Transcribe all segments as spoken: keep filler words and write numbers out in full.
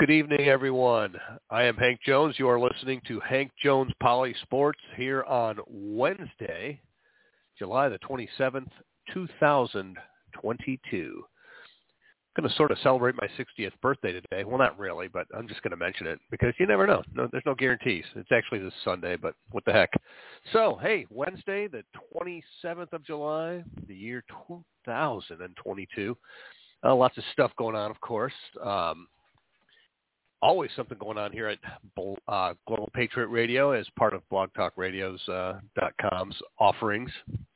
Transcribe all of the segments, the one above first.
Good evening, everyone. I am Hank Jones. You are listening to Hank Jones Poly Sports here on Wednesday, July the twenty-seventh, two thousand twenty-two. I'm going to sort of celebrate my sixtieth birthday today. Well, not really, but I'm just going to mention it because you never know. No, there's no guarantees. It's actually this Sunday, but what the heck. So, hey, Wednesday, the twenty-seventh of July, the year two thousand twenty-two. Uh, lots of stuff going on, of course. Um, always something going on here at uh, Global Patriot Radio as part of blog talk radios dot com's offerings.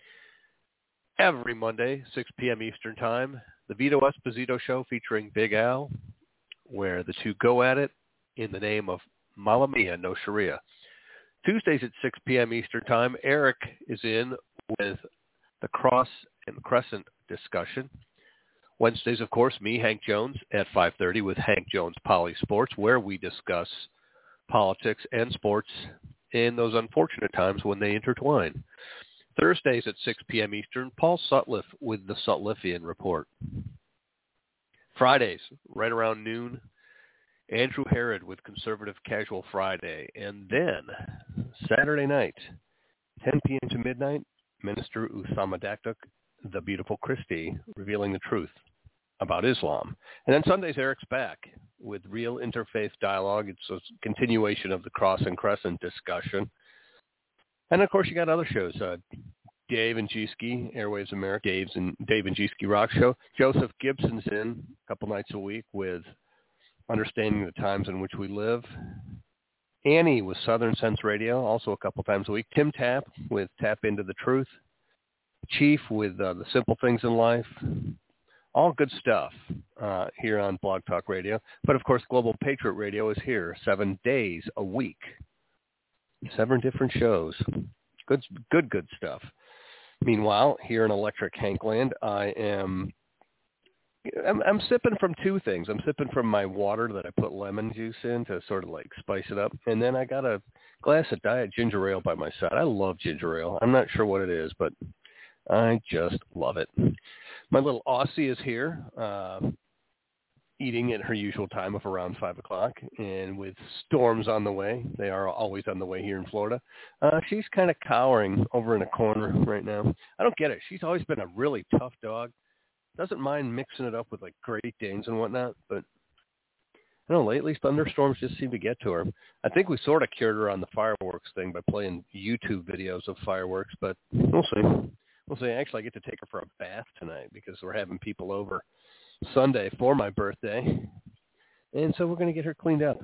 Every Monday, six p.m. Eastern Time, the Vito Esposito Show featuring Big Al, where the two go at it in the name of Mamma Mia, no Sharia. Tuesdays at six p.m. Eastern Time, Eric is in with the Cross and Crescent discussion. Wednesdays, of course, me, Hank Jones, at five thirty with Hank Jones Poly Sports, where we discuss politics and sports in those unfortunate times when they intertwine. Thursdays at six p.m. Eastern, Paul Sutliff with the Sutliffian Report. Fridays, right around noon, Andrew Herod with Conservative Casual Friday. And then Saturday night, ten p.m. to midnight, Minister Usama Dakduk, the Beautiful Christie, revealing the truth about Islam. And then Sundays, Eric's back with Real Interfaith Dialogue. It's a continuation of the Cross and Crescent discussion. And, of course, you got other shows. Uh, Dave and G-Ski, Airwaves America, Dave's and Dave and G-Ski Rock Show. Joseph Gibson's in a couple nights a week with Understanding the Times in Which We Live. Annie with Southern Sense Radio, also a couple times a week. Tim Tapp with Tap Into the Truth. Chief with uh, The Simple Things in Life. All good stuff uh, here on Blog Talk Radio. But, of course, Global Patriot Radio is here seven days a week. Seven different shows. Good, good, good stuff. Meanwhile, here in Electric Hankland, I am I'm, I'm sipping from two things. I'm sipping from my water that I put lemon juice in to sort of like spice it up. And then I got a glass of Diet Ginger Ale by my side. I love ginger ale. I'm not sure what it is, but I just love it. My little Aussie is here, uh, eating at her usual time of around five o'clock, and with storms on the way, they are always on the way here in Florida, uh, she's kind of cowering over in a corner right now. I don't get it. She's always been a really tough dog. Doesn't mind mixing it up with, like, Great Danes and whatnot, but I don't know, lately thunderstorms just seem to get to her. I think we sort of cured her on the fireworks thing by playing YouTube videos of fireworks, but we'll see. We'll see. Actually, I get to take her for a bath tonight because we're having people over Sunday for my birthday. And so we're going to get her cleaned up.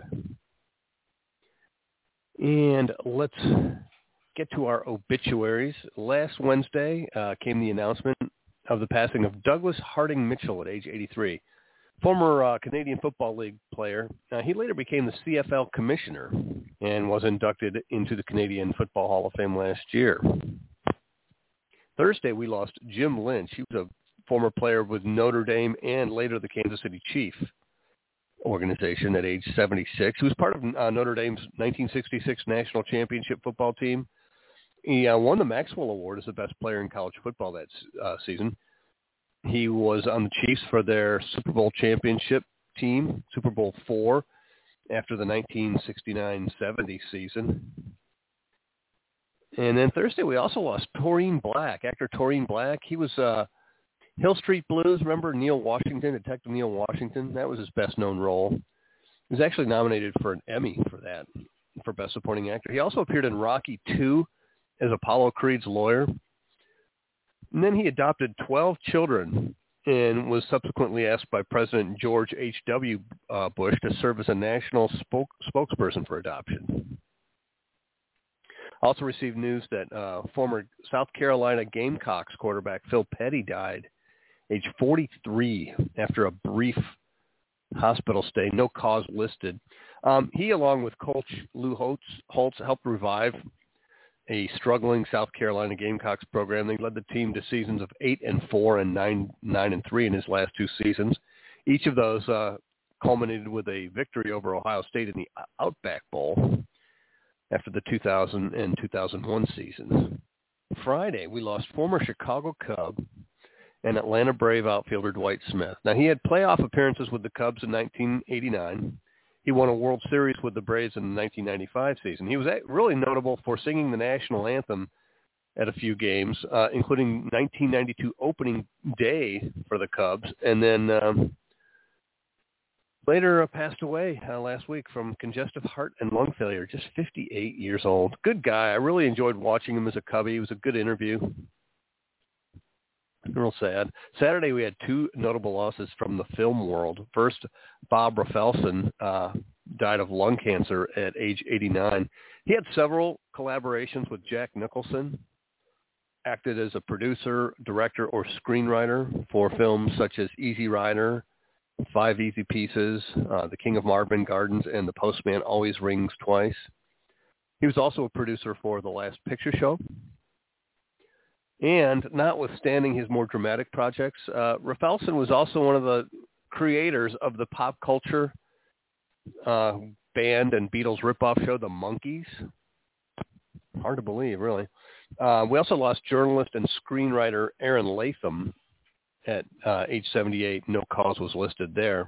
And let's get to our obituaries. Last Wednesday uh, came the announcement of the passing of Douglas Harding Mitchell at age eighty-three. Former uh, Canadian Football League player. Uh, he later became the C F L commissioner and was inducted into the Canadian Football Hall of Fame last year. Thursday, we lost Jim Lynch. He was a former player with Notre Dame and later the Kansas City Chiefs organization at age seventy-six. He was part of uh, Notre Dame's nineteen sixty-six national championship football team. He uh, won the Maxwell Award as the best player in college football that uh, season. He was on the Chiefs for their Super Bowl championship team, Super Bowl four, after the nineteen sixty-nine seventy season. And then Thursday, we also lost Taurine Black, actor Taurine Black. He was uh, Hill Street Blues. Remember Neil Washington, Detective Neil Washington? That was his best-known role. He was actually nominated for an Emmy for that, for Best Supporting Actor. He also appeared in Rocky two as Apollo Creed's lawyer. And then he adopted twelve children and was subsequently asked by President George H W. Uh, Bush to serve as a national spoke, spokesperson for adoption. Also received news that uh, former South Carolina Gamecocks quarterback Phil Petty died, age forty-three, after a brief hospital stay, no cause listed. Um, he, along with coach Lou Holtz, Holtz, helped revive a struggling South Carolina Gamecocks program. They led the team to seasons of eight and four and nine nine and three in his last two seasons. Each of those uh, culminated with a victory over Ohio State in the Outback Bowl after the two thousand and two thousand one seasons. Friday, we lost former Chicago Cub and Atlanta Brave outfielder Dwight Smith. Now, he had playoff appearances with the Cubs in nineteen eighty-nine. He won a World Series with the Braves in the nineteen ninety-five season. He was really notable for singing the national anthem at a few games, uh, including nineteen ninety-two opening day for the Cubs, and then um, later uh, passed away uh, last week from congestive heart and lung failure, just fifty-eight years old. Good guy. I really enjoyed watching him as a Cubby. It was a good interview. Real sad. Saturday, we had two notable losses from the film world. First, Bob Rafelson uh, died of lung cancer at age eighty-nine. He had several collaborations with Jack Nicholson, acted as a producer, director, or screenwriter for films such as Easy Rider, Five Easy Pieces, uh, The King of Marvin Gardens, and The Postman Always Rings Twice. He was also a producer for The Last Picture Show. And notwithstanding his more dramatic projects, uh, Rafelson was also one of the creators of the pop culture uh, band and Beatles ripoff show, The Monkees. Hard to believe, really. Uh, we also lost journalist and screenwriter Aaron Latham at uh, age seventy-eight. No cause was listed there.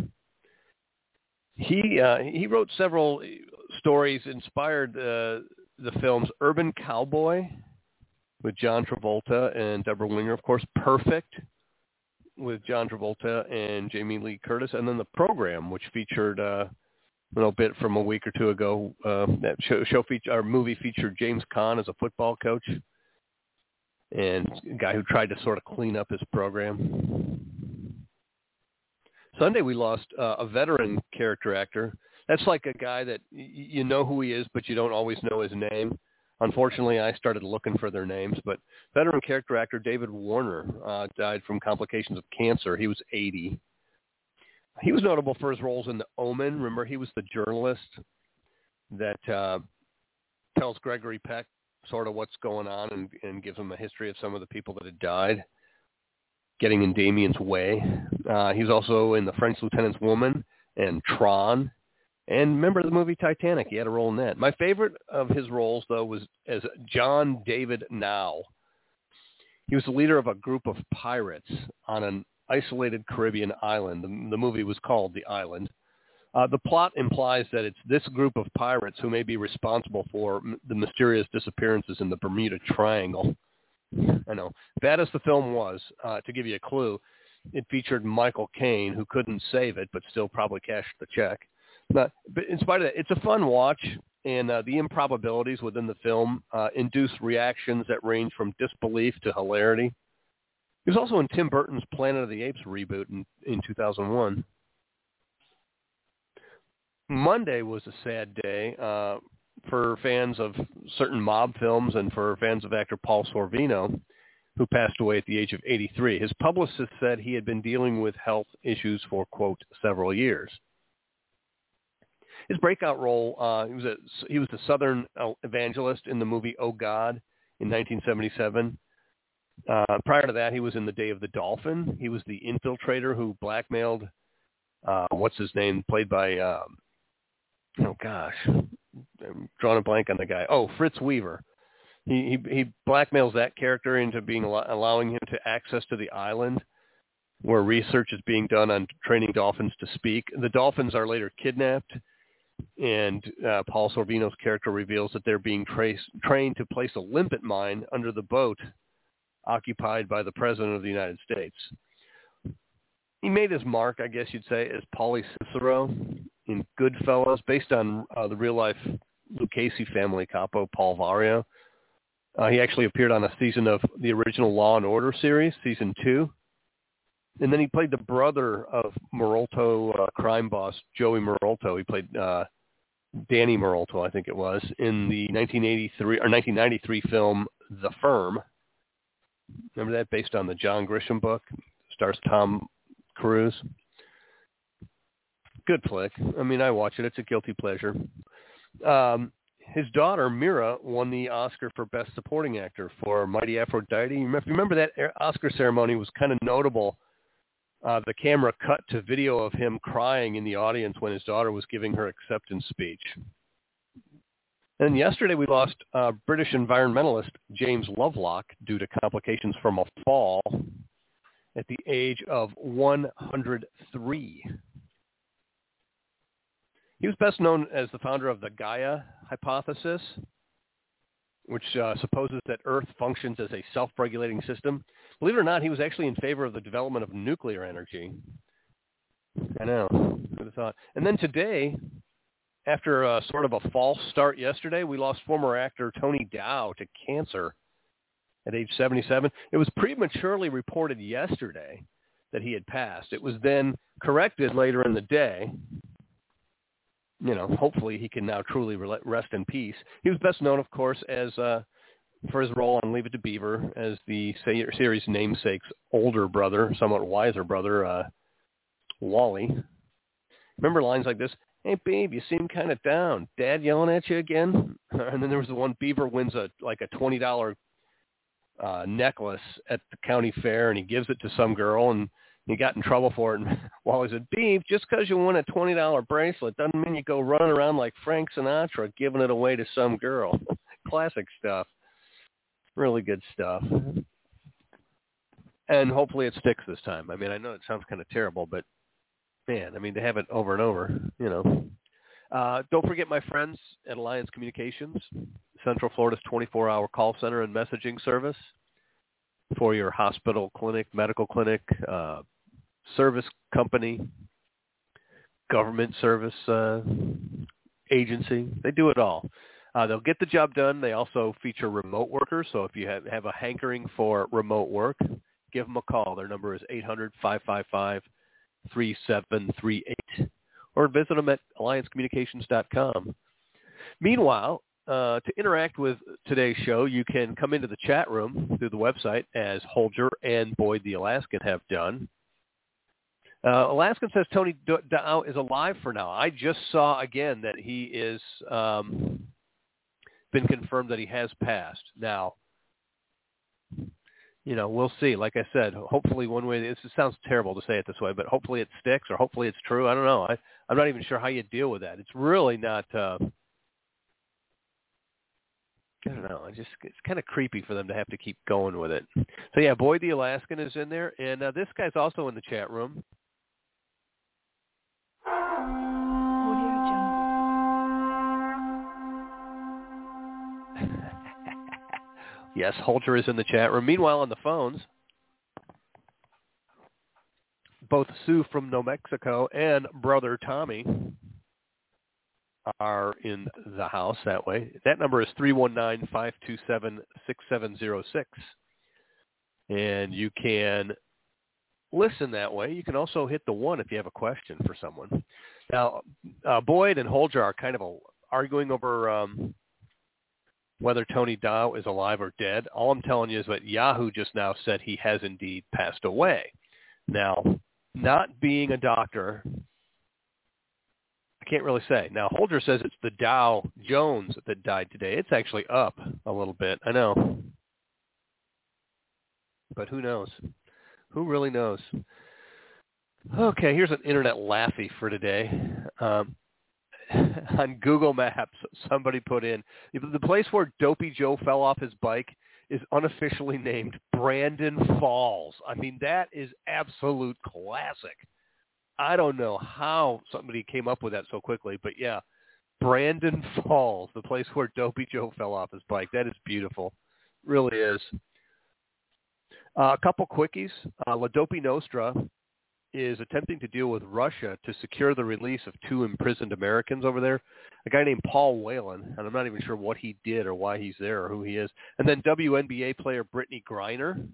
He uh, he wrote several stories, inspired uh, the films Urban Cowboy with John Travolta and Deborah Winger, of course, Perfect with John Travolta and Jamie Lee Curtis, and then The Program, which featured uh, a little bit from a week or two ago. Uh, that show, show feature, our movie featured James Caan as a football coach and a guy who tried to sort of clean up his program. Sunday, we lost uh, a veteran character actor. That's like a guy that y- you know who he is, but you don't always know his name. Unfortunately, I started looking for their names, but veteran character actor David Warner uh, died from complications of cancer. He was eighty. He was notable for his roles in The Omen. Remember, he was the journalist that uh, tells Gregory Peck sort of what's going on and, and gives him a history of some of the people that had died, getting in Damien's way. Uh, he was also in The French Lieutenant's Woman and Tron. And remember the movie Titanic? He had a role in that. My favorite of his roles, though, was as John David Now. He was the leader of a group of pirates on an isolated Caribbean island. The, the movie was called The Island. Uh, the plot implies that it's this group of pirates who may be responsible for m- the mysterious disappearances in the Bermuda Triangle. I know. Bad as the film was, uh, to give you a clue, it featured Michael Caine, who couldn't save it, but still probably cashed the check. But in spite of that, it's a fun watch, and uh, the improbabilities within the film uh, induce reactions that range from disbelief to hilarity. He was also in Tim Burton's Planet of the Apes reboot in, in two thousand one. Monday was a sad day uh, for fans of certain mob films and for fans of actor Paul Sorvino, who passed away at the age of eighty-three. His publicist said he had been dealing with health issues for, quote, several years. His breakout role, uh, he was a he was the Southern evangelist in the movie Oh God in nineteen seventy-seven. Uh, prior to that, he was in The Day of the Dolphin. He was the infiltrator who blackmailed, uh, what's his name, played by, um, oh gosh, I'm drawing a blank on the guy. Oh, Fritz Weaver. He he, he blackmails that character into being allowing him to access to the island where research is being done on training dolphins to speak. The dolphins are later kidnapped. And uh, Paul Sorvino's character reveals that they're being traced, trained to place a limpet mine under the boat occupied by the President of the United States. He made his mark, I guess you'd say, as Paulie Cicero in Goodfellas, based on uh, the real-life Lucchese family capo, Paul Vario. Uh, he actually appeared on a season of the original Law and Order series, season two. And then he played the brother of Marolto uh, crime boss Joey Marolto. He played uh, Danny Marolto, I think it was, in the nineteen eighty-three or nineteen ninety-three film The Firm. Remember that? Based on the John Grisham book. Stars Tom Cruise. Good flick. I mean, I watch it. It's a guilty pleasure. Um, his daughter, Mira, won the Oscar for Best Supporting Actor for Mighty Aphrodite. You remember that Oscar ceremony was kind of notable. Uh, the camera cut to video of him crying in the audience when his daughter was giving her acceptance speech. And yesterday we lost uh, British environmentalist James Lovelock due to complications from a fall at the age of one hundred three. He was best known as the founder of the Gaia hypothesis, which uh, supposes that Earth functions as a self-regulating system. Believe it or not, he was actually in favor of the development of nuclear energy. I know. Who would have thought? And then today, after a, sort of a false start yesterday, we lost former actor Tony Dow to cancer at age seventy-seven. It was prematurely reported yesterday that he had passed. It was then corrected later in the day. You know, hopefully he can now truly rest in peace. He was best known, of course, as uh, for his role on Leave It to Beaver as the series' namesake's older brother, somewhat wiser brother, uh, Wally. Remember lines like this? Hey, babe, you seem kind of down. Dad yelling at you again? And then there was the one, Beaver wins a like a twenty dollars uh, necklace at the county fair, and he gives it to some girl, and he got in trouble for it. And Wally said, Beav, just because you win a twenty dollars bracelet doesn't mean you go running around like Frank Sinatra giving it away to some girl. Classic stuff. Really good stuff. And hopefully it sticks this time. I mean, I know it sounds kind of terrible, but man, I mean, to have it over and over, you know. Uh, don't forget my friends at Alliance Communications, Central Florida's twenty-four hour call center and messaging service for your hospital, clinic, medical clinic, uh, service company, government service uh, agency. They do it all. Uh, they'll get the job done. They also feature remote workers. So if you have, have a hankering for remote work, give them a call. Their number is eight hundred, five five five, three seven three eight, or visit them at alliance communications dot com. Meanwhile, uh, to interact with today's show, you can come into the chat room through the website, as Holger and Boyd the Alaskan have done. Uh, Alaskan says Tony Dow is alive for now. I just saw again that he is um, been confirmed that he has passed. Now, you know, we'll see. Like I said, hopefully one way, this sounds terrible to say it this way, but hopefully it sticks, or hopefully it's true. I don't know. I, I'm not even sure how you deal with that. It's really not, uh, I don't know. I just, it's kind of creepy for them to have to keep going with it. So yeah, Boyd the Alaskan is in there, and uh, this guy's also in the chat room. Yes, Holger is in the chat room. Meanwhile, on the phones, both Sue from New Mexico and brother Tommy are in the house that way. That number is three one nine, five two seven, six seven zero six. And you can listen that way. You can also hit the one if you have a question for someone. Now, uh, Boyd and Holger are kind of a, arguing over um, whether Tony Dow is alive or dead. All I'm telling you is that Yahoo just now said he has indeed passed away. Now, not being a doctor, I can't really say. Now, Holger says it's the Dow Jones that died today. It's actually up a little bit. I know. But who knows? Who really knows? Okay, here's an internet laughy for today. Um, on Google Maps, somebody put in, the place where Dopey Joe fell off his bike is unofficially named Brandon Falls. I mean, that is absolute classic. I don't know how somebody came up with that so quickly, but yeah, Brandon Falls, the place where Dopey Joe fell off his bike. That is beautiful. Really is. Uh, a couple quickies. Uh, La Dopey Nostra is attempting to deal with Russia to secure the release of two imprisoned Americans over there. A guy named Paul Whelan, and I'm not even sure what he did or why he's there or who he is. And then W N B A player Brittany Griner,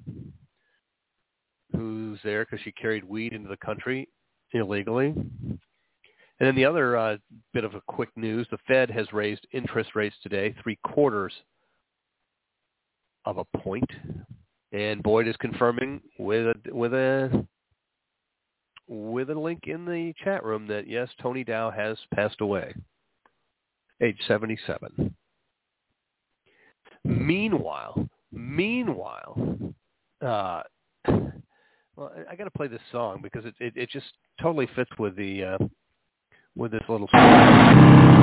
who's there because she carried weed into the country illegally. And then the other uh, bit of a quick news, the Fed has raised interest rates today, three quarters of a point. And Boyd is confirming with a, with a with a link in the chat room that, yes, Tony Dow has passed away, age seventy-seven. Meanwhile, meanwhile, uh, well, I, I got to play this song because it, it, it just totally fits with the uh, with this little song.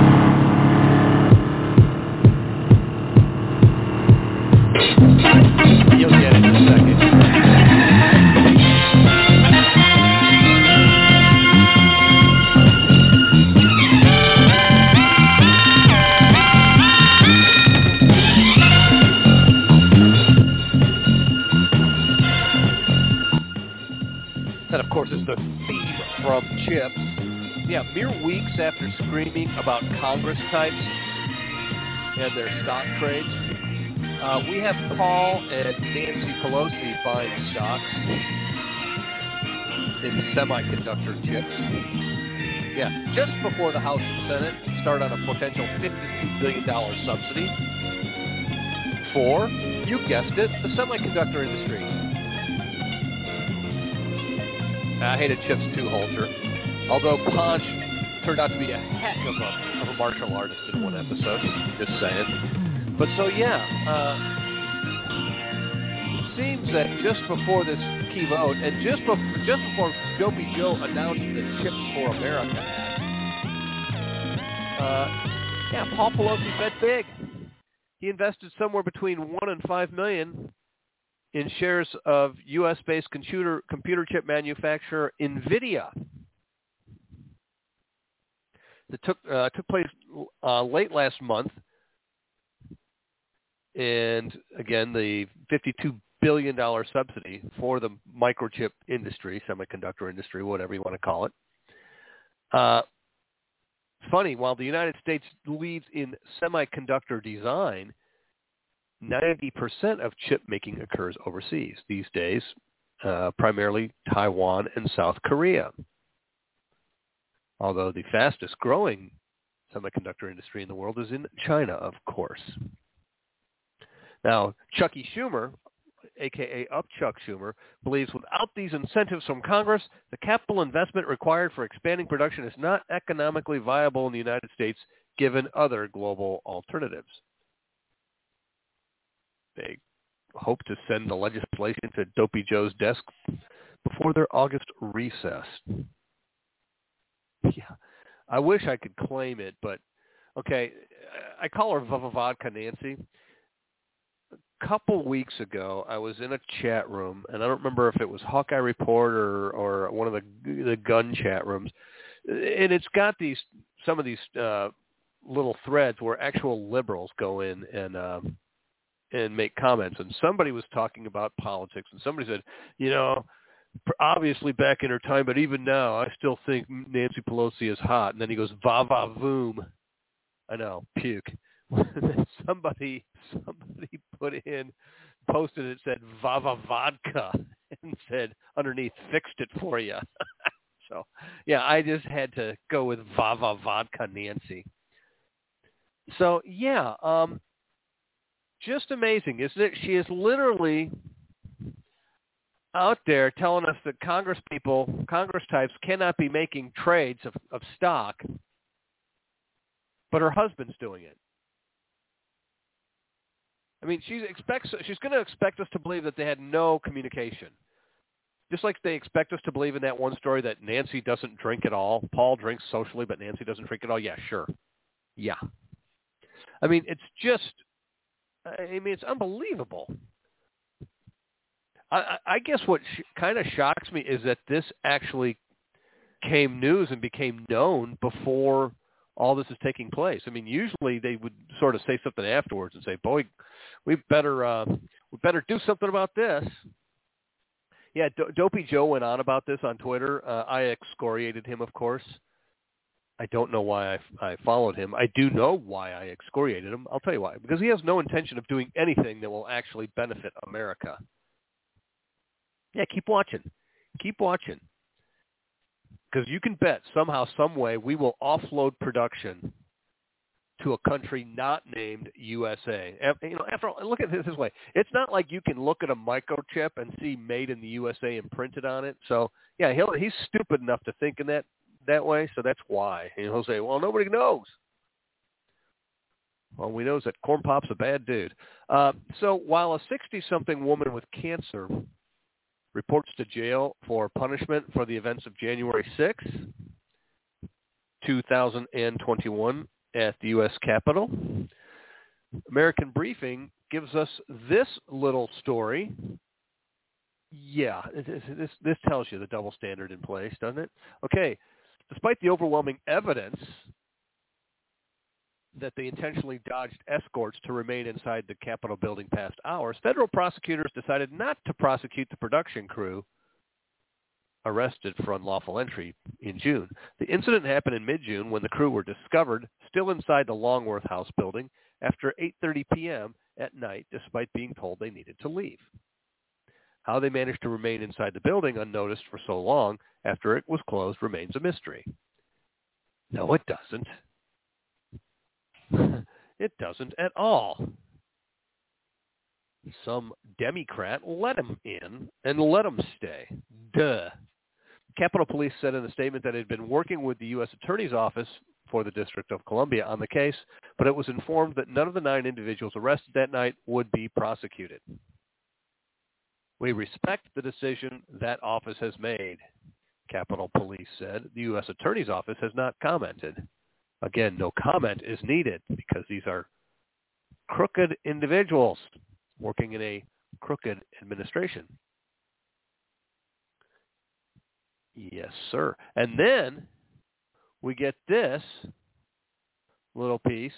You'll get it in a second. chips. Yeah, mere weeks after screaming about Congress types and their stock trades, uh, we have Paul and Nancy Pelosi buying stocks in semiconductor chips. Yeah, just before the House and Senate start on a potential fifty-two billion dollars subsidy for, you guessed it, the semiconductor industry. I hated chips too, Holter. Although Ponch turned out to be a heck of a, of a martial artist in one episode. Just saying. But so, yeah. Uh, seems that just before this key vote, and just before, just before Dopey Joe announced the Chips for America Act, uh, yeah, Paul Pelosi bet big. He invested somewhere between one and five million in shares of U S-based computer computer chip manufacturer NVIDIA. That took uh, took place uh, late last month, and again, the fifty-two billion dollars subsidy for the microchip industry, semiconductor industry, whatever you want to call it. Uh, funny, while the United States leads in semiconductor design, ninety percent of chip making occurs overseas these days, uh, primarily Taiwan and South Korea. Although the fastest growing semiconductor industry in the world is in China, of course. Now, Chucky Schumer, a k a. Up Chuck Schumer, believes without these incentives from Congress, the capital investment required for expanding production is not economically viable in the United States, given other global alternatives. They hope to send the legislation to Dopey Joe's desk before their August recess. Yeah, I wish I could claim it, but okay, I call her Vava Vodka Nancy. A couple weeks ago, I was in a chat room, and I don't remember if it was Hawkeye Report or, or one of the the gun chat rooms, and it's got these some of these uh, little threads where actual liberals go in and uh, and make comments, and somebody was talking about politics, and somebody said, you know, obviously back in her time, but even now, I still think Nancy Pelosi is hot. And then he goes, va va voom. I know, puke. somebody, somebody put in, posted it, said va va vodka, and said underneath, fixed it for you. So, yeah, I just had to go with va va vodka Nancy. So, yeah, um, just amazing, isn't it? She is literally out there telling us that Congress people, Congress types, cannot be making trades of, of stock, but her husband's doing it. I mean, she expects she's going to expect us to believe that they had no communication, just like they expect us to believe in that one story that Nancy doesn't drink at all. Paul drinks socially, but Nancy doesn't drink at all. Yeah, sure. Yeah. I mean, it's just, I mean, it's unbelievable. I, I guess what sh- kind of shocks me is that this actually came news and became known before all this is taking place. I mean, usually they would sort of say something afterwards and say, boy, we better uh, we better do something about this. Yeah, Do- Dopey Joe went on about this on Twitter. Uh, I excoriated him, of course. I don't know why I, I followed him. I do know why I excoriated him. I'll tell you why. Because he has no intention of doing anything that will actually benefit America. Yeah, keep watching. Keep watching. Because you can bet somehow, some way, we will offload production to a country not named U S A. You know, after all, look at it this way. It's not like you can look at a microchip and see made in the U S A imprinted on it. So, yeah, he'll, he's stupid enough to think in that, that way, so that's why. And he'll say, well, nobody knows. Well, we know that Corn Pop's a bad dude. Uh, so while a sixty-something woman with cancer reports to jail for punishment for the events of January sixth, two thousand twenty-one at the U S Capitol, American Briefing gives us this little story. Yeah, this, this tells you the double standard in place, doesn't it? Okay, despite the overwhelming evidence that they intentionally dodged escorts to remain inside the Capitol building past hours, federal prosecutors decided not to prosecute the production crew arrested for unlawful entry in June. The incident happened in mid-June when the crew were discovered still inside the Longworth House building after eight thirty p.m. at night, despite being told they needed to leave. How they managed to remain inside the building unnoticed for so long after it was closed remains a mystery. No, it doesn't. It doesn't at all. Some Democrat let him in and let him stay. Duh. Capitol Police said in a statement that it had been working with the U S Attorney's Office for the District of Columbia on the case, but it was informed that none of the nine individuals arrested that night would be prosecuted. We respect the decision that office has made, Capitol Police said. The U S Attorney's Office has not commented. Again, no comment is needed because these are crooked individuals working in a crooked administration. Yes, sir. And then we get this little piece.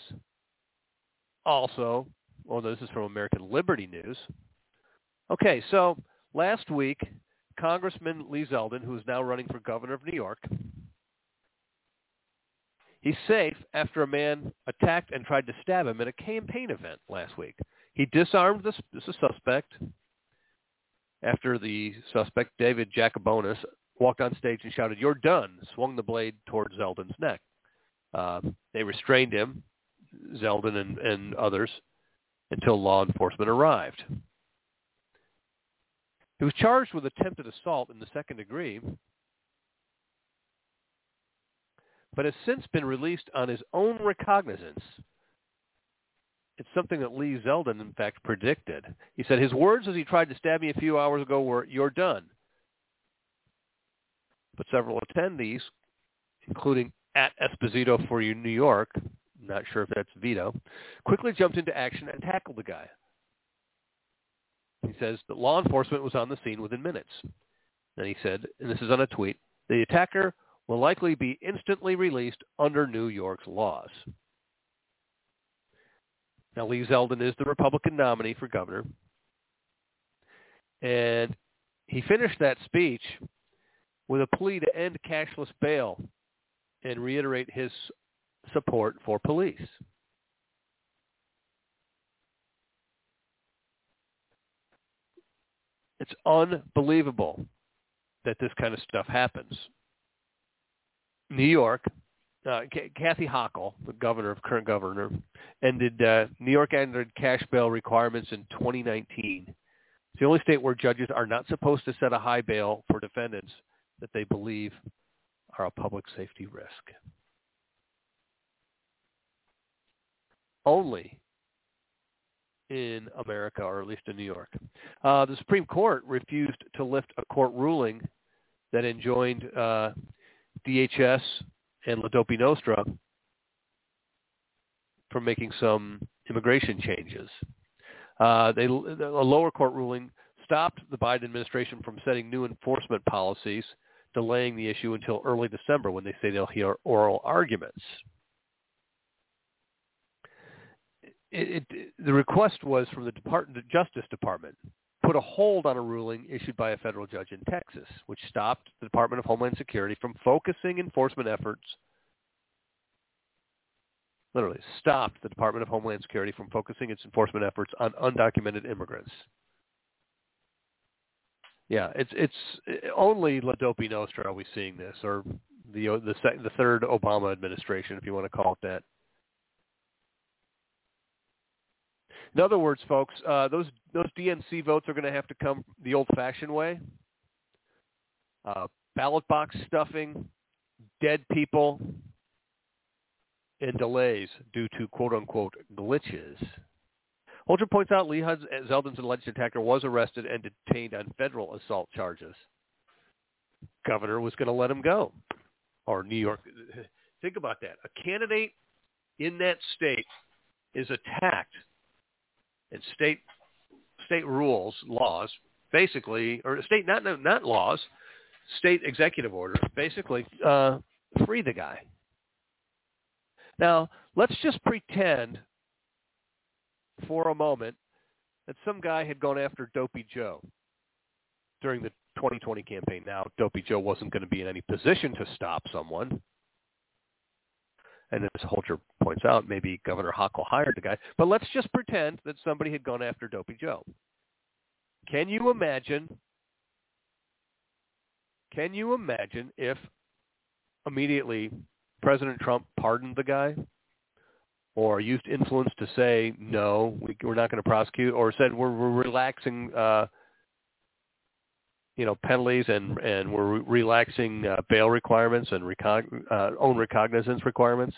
Also, well, this is from American Liberty News. Okay, so last week, Congressman Lee Zeldin, who is now running for governor of New York, he's safe after a man attacked and tried to stab him at a campaign event last week. He disarmed the, the suspect after the suspect, David Jacobonis, walked on stage and shouted, "You're done," swung the blade towards Zeldin's neck. Uh, they restrained him, Zeldin and, and others, until law enforcement arrived. He was charged with attempted assault in the second degree, but has since been released on his own recognizance. It's something that Lee Zeldin, in fact, predicted. He said, his words as he tried to stab me a few hours ago were, "You're done." But several attendees, including at Esposito for New York, not sure if that's Vito, quickly jumped into action and tackled the guy. He says that law enforcement was on the scene within minutes. And he said, and this is on a tweet, the attacker will likely be instantly released under New York's laws. Now, Lee Zeldin is the Republican nominee for governor. And he finished that speech with a plea to end cashless bail and reiterate his support for police. It's unbelievable that this kind of stuff happens. New York, uh, C- Kathy Hochul, the governor, current governor, ended uh, New York ended cash bail requirements in twenty nineteen. It's the only state where judges are not supposed to set a high bail for defendants that they believe are a public safety risk. Only in America, or at least in New York. Uh, the Supreme Court refused to lift a court ruling that enjoined uh, D H S and La Dopi Nostra from making some immigration changes. Uh, they, a lower court ruling stopped the Biden administration from setting new enforcement policies, delaying the issue until early December when they say they'll hear oral arguments. It, it, the request was from the Department, the Justice Department, put a hold on a ruling issued by a federal judge in Texas, which stopped the Department of Homeland Security from focusing enforcement efforts, literally stopped the Department of Homeland Security from focusing its enforcement efforts on undocumented immigrants. Yeah, it's it's only La Dopi Nostra are we seeing this, or the the the third Obama administration, if you want to call it that. In other words, folks, uh, those those D N C votes are going to have to come the old-fashioned way. Uh, ballot box stuffing, dead people, and delays due to quote-unquote glitches. Holder points out Lee Zeldin's alleged attacker was arrested and detained on federal assault charges. Governor was going to let him go. Or New York. Think about that. A candidate in that state is attacked. And state state rules, laws, basically, or state not not laws, state executive orders, basically uh, free the guy. Now, let's just pretend for a moment that some guy had gone after Dopey Joe during the twenty twenty campaign now, Dopey Joe wasn't going to be in any position to stop someone. And as Holger points out, maybe Governor Hochul hired the guy. But let's just pretend that somebody had gone after Dopey Joe. Can you imagine, can you imagine if immediately President Trump pardoned the guy or used influence to say, no, we, we're not going to prosecute, or said we're, we're relaxing uh, you know, penalties and, and we're re- relaxing uh, bail requirements and recog- uh, own recognizance requirements?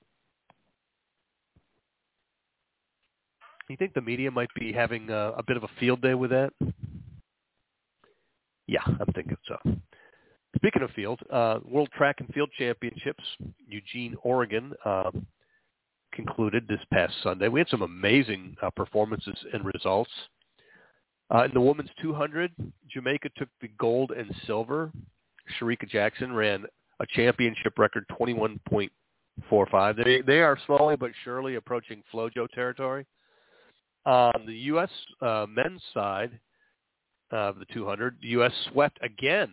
You think the media might be having uh, a bit of a field day with that? Yeah, I'm thinking so. Speaking of field, uh, World Track and Field Championships, Eugene, Oregon, uh, concluded this past Sunday. We had some amazing uh, performances and results. Uh, in the women's two hundred, Jamaica took the gold and silver. Shericka Jackson ran a championship record twenty-one point four five. They, they are slowly but surely approaching FloJo territory. On the U S uh, men's side of the two hundred, the U S swept again,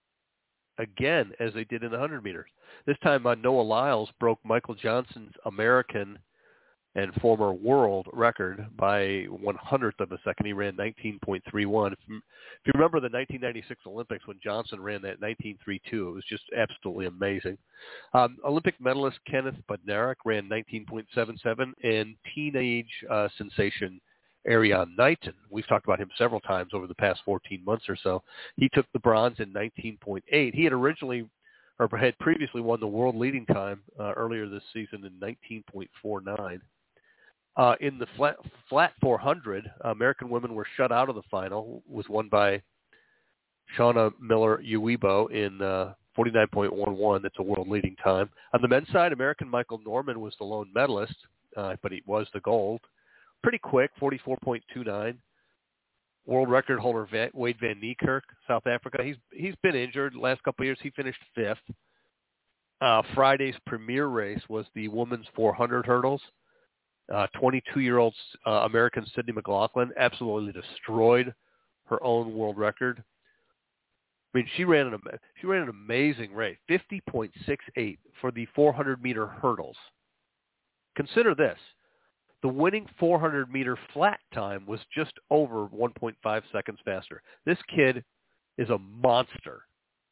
again, as they did in the one hundred meters. This time, uh, Noah Lyles broke Michael Johnson's American and former world record by one hundredth of a second. He ran nineteen point three one. If, if you remember the nineteen ninety-six Olympics when Johnson ran that nineteen point three two, it was just absolutely amazing. Um, Olympic medalist Kenneth Bednarek ran nineteen point seven seven, and teenage uh, sensation Ariane Knighton, we've talked about him several times over the past fourteen months or so, he took the bronze in nineteen point eight. He had originally, or had previously won the world leading time uh, earlier this season in nineteen point four nine. Uh, in the flat, flat four hundred, American women were shut out of the final. It was won by Shauna Miller-Uibo in uh, forty-nine point one one. That's a world-leading time. On the men's side, American Michael Norman was the lone medalist, uh, but he was the gold. Pretty quick, forty-four point two nine. World record holder Wade van Niekerk, South Africa. He's he's been injured the last couple of years. He finished fifth. Uh, Friday's premier race was the women's four hundred hurdles. Uh, twenty-two-year-old uh, American Sydney McLaughlin absolutely destroyed her own world record. I mean, she ran an she ran an amazing race, fifty point six eight for the four hundred meter hurdles. Consider this: the winning four hundred meter flat time was just over one point five seconds faster. This kid is a monster.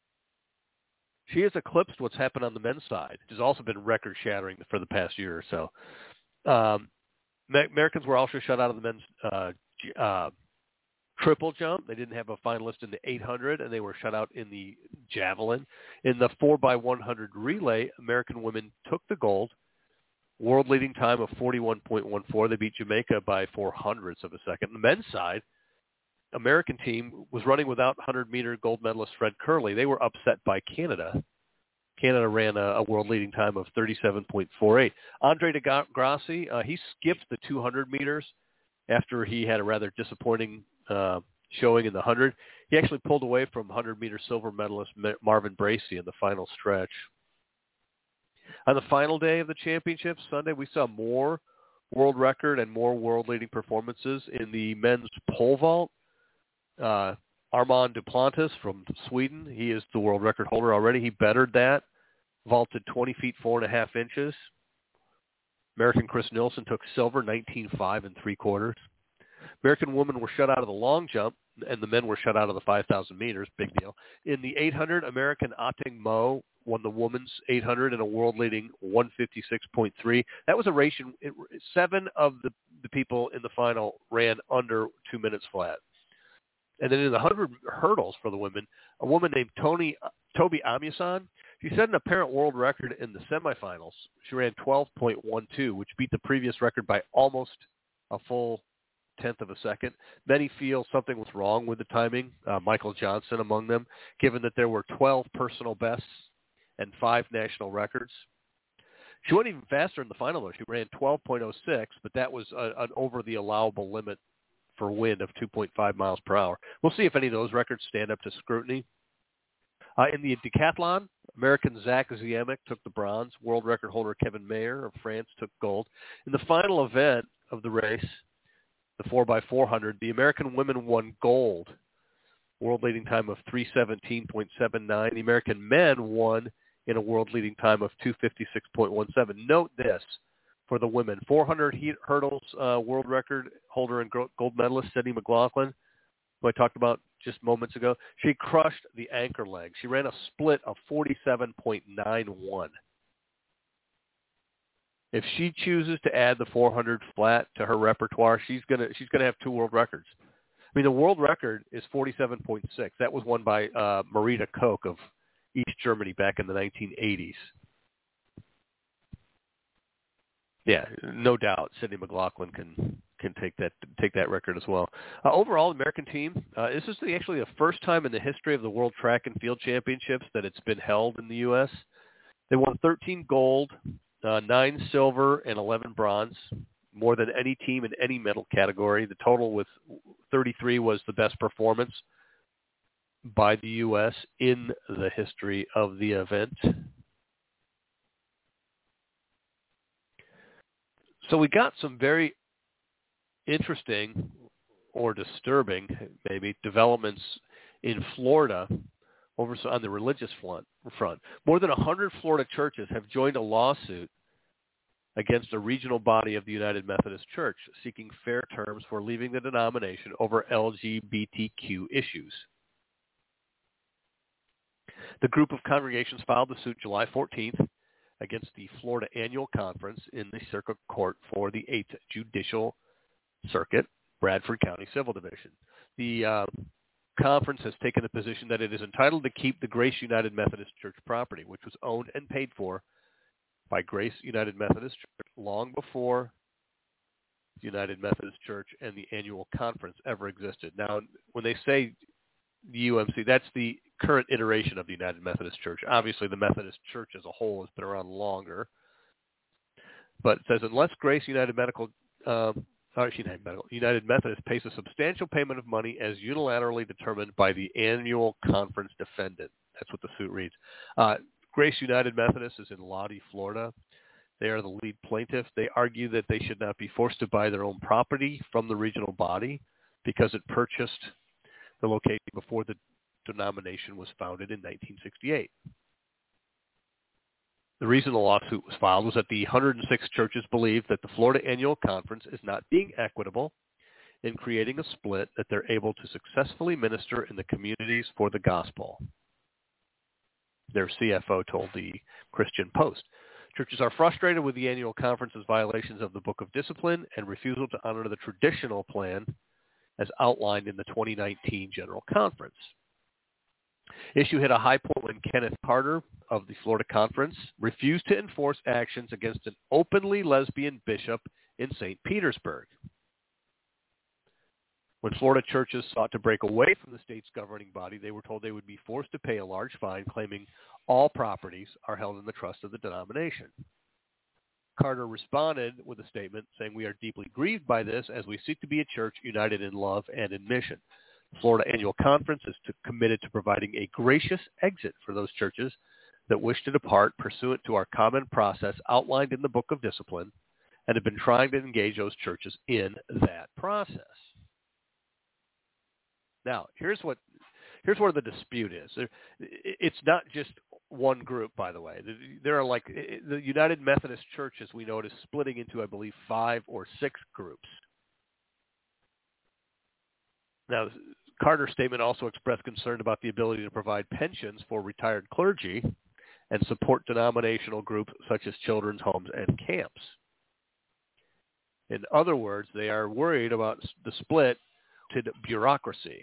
She has eclipsed what's happened on the men's side, which has also been record-shattering for the past year or so. Um, Americans were also shut out of the men's uh, uh, triple jump. They didn't have a finalist in the eight hundred, and they were shut out in the javelin. In the four by one hundred relay, American women took the gold. World leading time of forty-one point one four. They beat Jamaica by four hundredths of a second. The men's side, American team was running without one hundred meter gold medalist Fred Kerley. They were upset by Canada. Canada ran a, a world-leading time of thirty-seven point four eight. Andre de Grassi, uh, he skipped the two hundred meters after he had a rather disappointing uh, showing in the one hundred. He actually pulled away from one hundred meter silver medalist Marvin Bracey in the final stretch. On the final day of the championship, Sunday, we saw more world record and more world-leading performances in the men's pole vault. Uh, Armand Duplantis from Sweden, he is the world record holder already. He bettered that, vaulted twenty feet, four and a half inches. American Chris Nilsson took silver, nineteen five and three quarters. American women were shut out of the long jump, and the men were shut out of the five thousand meters, big deal. In the eight hundred, American Ating Mo won the women's eight hundred in a world-leading one fifty-six point three. That was a race. In, seven of the, the people in the final ran under two minutes flat. And then in the one hundred hurdles for the women, a woman named Tony Toby Amusan, she set an apparent world record in the semifinals. She ran twelve point one two, which beat the previous record by almost a full tenth of a second. Many feel something was wrong with the timing, uh, Michael Johnson among them, given that there were twelve personal bests and five national records. She went even faster in the final, though. She ran twelve point oh six, but that was a, an over the allowable limit for wind of two point five miles per hour. We'll see if any of those records stand up to scrutiny. Uh, in the decathlon, American Zach Ziemek took the bronze. World record holder Kevin Mayer of France took gold. In the final event of the race, the four by four hundred, the American women won gold. world leading time of three seventeen point seven nine. The American men won in a world leading time of two fifty-six point one seven. Note this for the women. four hundred he- hurdles uh, world record holder and gold medalist Sydney McLaughlin, who I talked about just moments ago. She crushed the anchor leg. She ran a split of forty-seven point nine one. If she chooses to add the four hundred flat to her repertoire, she's gonna she's gonna have two world records. I mean, the world record is forty-seven point six. That was won by uh, Marita Koch of East Germany back in the nineteen eighties. Yeah, no doubt, Sydney McLaughlin can can take that take that record as well. Uh, overall, the American team. Uh, this is the, actually the first time in the history of the World Track and Field Championships that it's been held in the U S. They won thirteen gold, uh, nine silver, and eleven bronze, more than any team in any medal category. The total with thirty-three was the best performance by the U S in the history of the event. So we got some very interesting or disturbing, maybe, developments in Florida over on the religious front. More than one hundred Florida churches have joined a lawsuit against a regional body of the United Methodist Church seeking fair terms for leaving the denomination over L G B T Q issues. The group of congregations filed the suit July fourteenth against the Florida Annual Conference in the Circuit Court for the eighth Judicial Circuit, Bradford County Civil Division. The uh, conference has taken the position that it is entitled to keep the Grace United Methodist Church property, which was owned and paid for by Grace United Methodist Church long before the United Methodist Church and the annual conference ever existed. Now, when they say the U M C, that's the current iteration of the United Methodist Church. Obviously, the Methodist Church as a whole has been around longer. But it says, unless Grace United Medical, um, sorry, United Medical, United Methodist pays a substantial payment of money as unilaterally determined by the annual conference defendant. That's what the suit reads. Uh, Grace United Methodist is in Lottie, Florida. They are the lead plaintiff. They argue that they should not be forced to buy their own property from the regional body because it purchased the location before the denomination was founded in nineteen sixty-eight. The reason the lawsuit was filed was that the one hundred six churches believe that the Florida Annual Conference is not being equitable in creating a split that they're able to successfully minister in the communities for the gospel. Their C F O told the Christian Post. Churches are frustrated with the annual conference's violations of the Book of Discipline and refusal to honor the traditional plan as outlined in the twenty nineteen General Conference. Issue hit a high point when Kenneth Carter of the Florida Conference refused to enforce actions against an openly lesbian bishop in Saint Petersburg. When Florida churches sought to break away from the state's governing body, they were told they would be forced to pay a large fine, claiming all properties are held in the trust of the denomination. Carter responded with a statement saying, "We are deeply grieved by this as we seek to be a church united in love and in mission. The Florida Annual Conference is to, committed to providing a gracious exit for those churches that wish to depart pursuant to our common process outlined in the Book of Discipline and have been trying to engage those churches in that process." Now, here's what here's where the dispute is. There, it's not just one group, by the way. There are like the United Methodist Church, as we know it, is splitting into, I believe, five or six groups. Now, Carter's statement also expressed concern about the ability to provide pensions for retired clergy and support denominational groups such as children's homes and camps. In other words, they are worried about the split to the bureaucracy.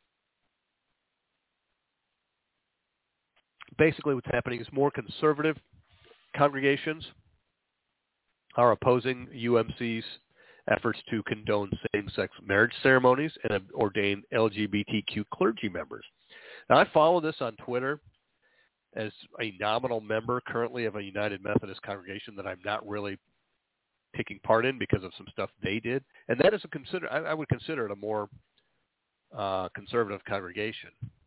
Basically, what's happening is more conservative congregations are opposing U M C's efforts to condone same-sex marriage ceremonies and ordain L G B T Q clergy members. Now, I follow this on Twitter as a nominal member currently of a United Methodist congregation that I'm not really taking part in because of some stuff they did, and that is a consider. I, I would consider it a more uh, conservative congregation.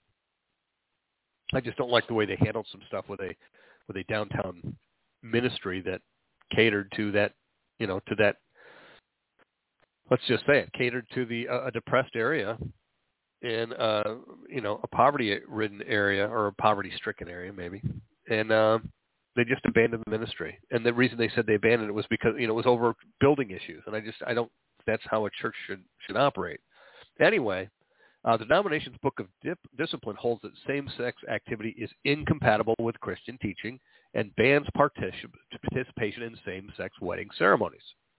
I just don't like the way they handled some stuff with a with a downtown ministry that catered to that, you know, to that. Let's just say it catered to the uh, a depressed area in uh, you know, a poverty-ridden area or a poverty-stricken area maybe, and uh, they just abandoned the ministry. And the reason they said they abandoned it was because, you know, it was over building issues. And I just I don't. That's how a church should should operate. Anyway, uh, the denomination's Book of Dip, Discipline holds that same-sex activity is incompatible with Christian teaching and bans particip- participation in same-sex wedding ceremonies.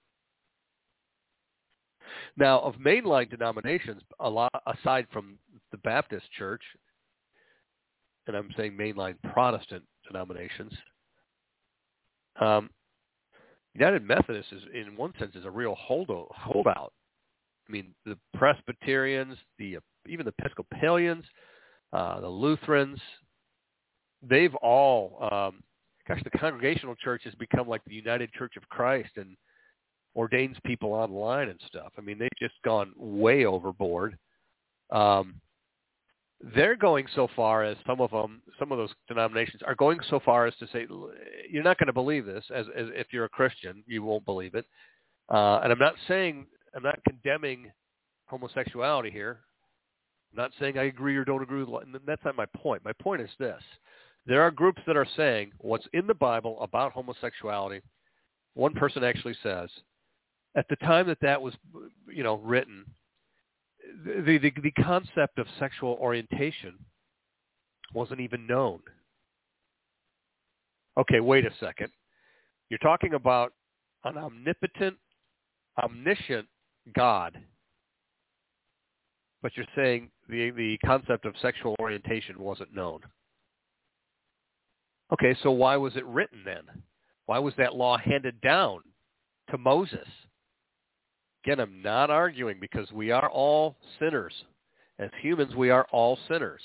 Now, of mainline denominations, a lot aside from the Baptist Church, and I'm saying mainline Protestant denominations, um, United Methodist is, in one sense, is a real holdo- holdout. I mean, the Presbyterians, the even the Episcopalians, uh, the Lutherans, they've all, um, gosh, the Congregational Church has become like the United Church of Christ and ordains people online and stuff. I mean, they've just gone way overboard. Um, they're going so far as some of them, some of those denominations are going so far as to say, you're not going to believe this. As, as if you're a Christian, you won't believe it. Uh, and I'm not saying, I'm not condemning homosexuality here. I'm not saying I agree or don't agree with, that's not my point. My point is this. There are groups that are saying what's in the Bible about homosexuality. One person actually says, at the time that that was, you know, written, the, the, the concept of sexual orientation wasn't even known. Okay, wait a second. You're talking about an omnipotent, omniscient God, but you're saying the, the concept of sexual orientation wasn't known. Okay, so why was it written then? Why was that law handed down to Moses? Again, I'm not arguing because we are all sinners. As humans, we are all sinners.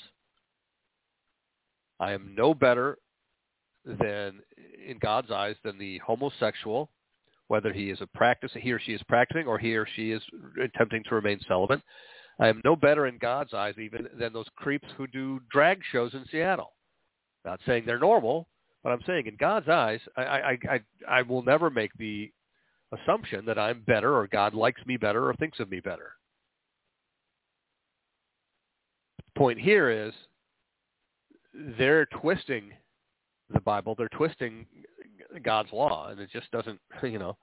I am no better than, in God's eyes, than the homosexual, whether he is a practice, he or she is practicing, or he or she is attempting to remain celibate. I am no better in God's eyes even than those creeps who do drag shows in Seattle. Not saying they're normal, but I'm saying in God's eyes, I, I, I, I will never make the assumption that I'm better or God likes me better or thinks of me better. The point here is they're twisting the Bible. They're twisting God's law, and it just doesn't, you know.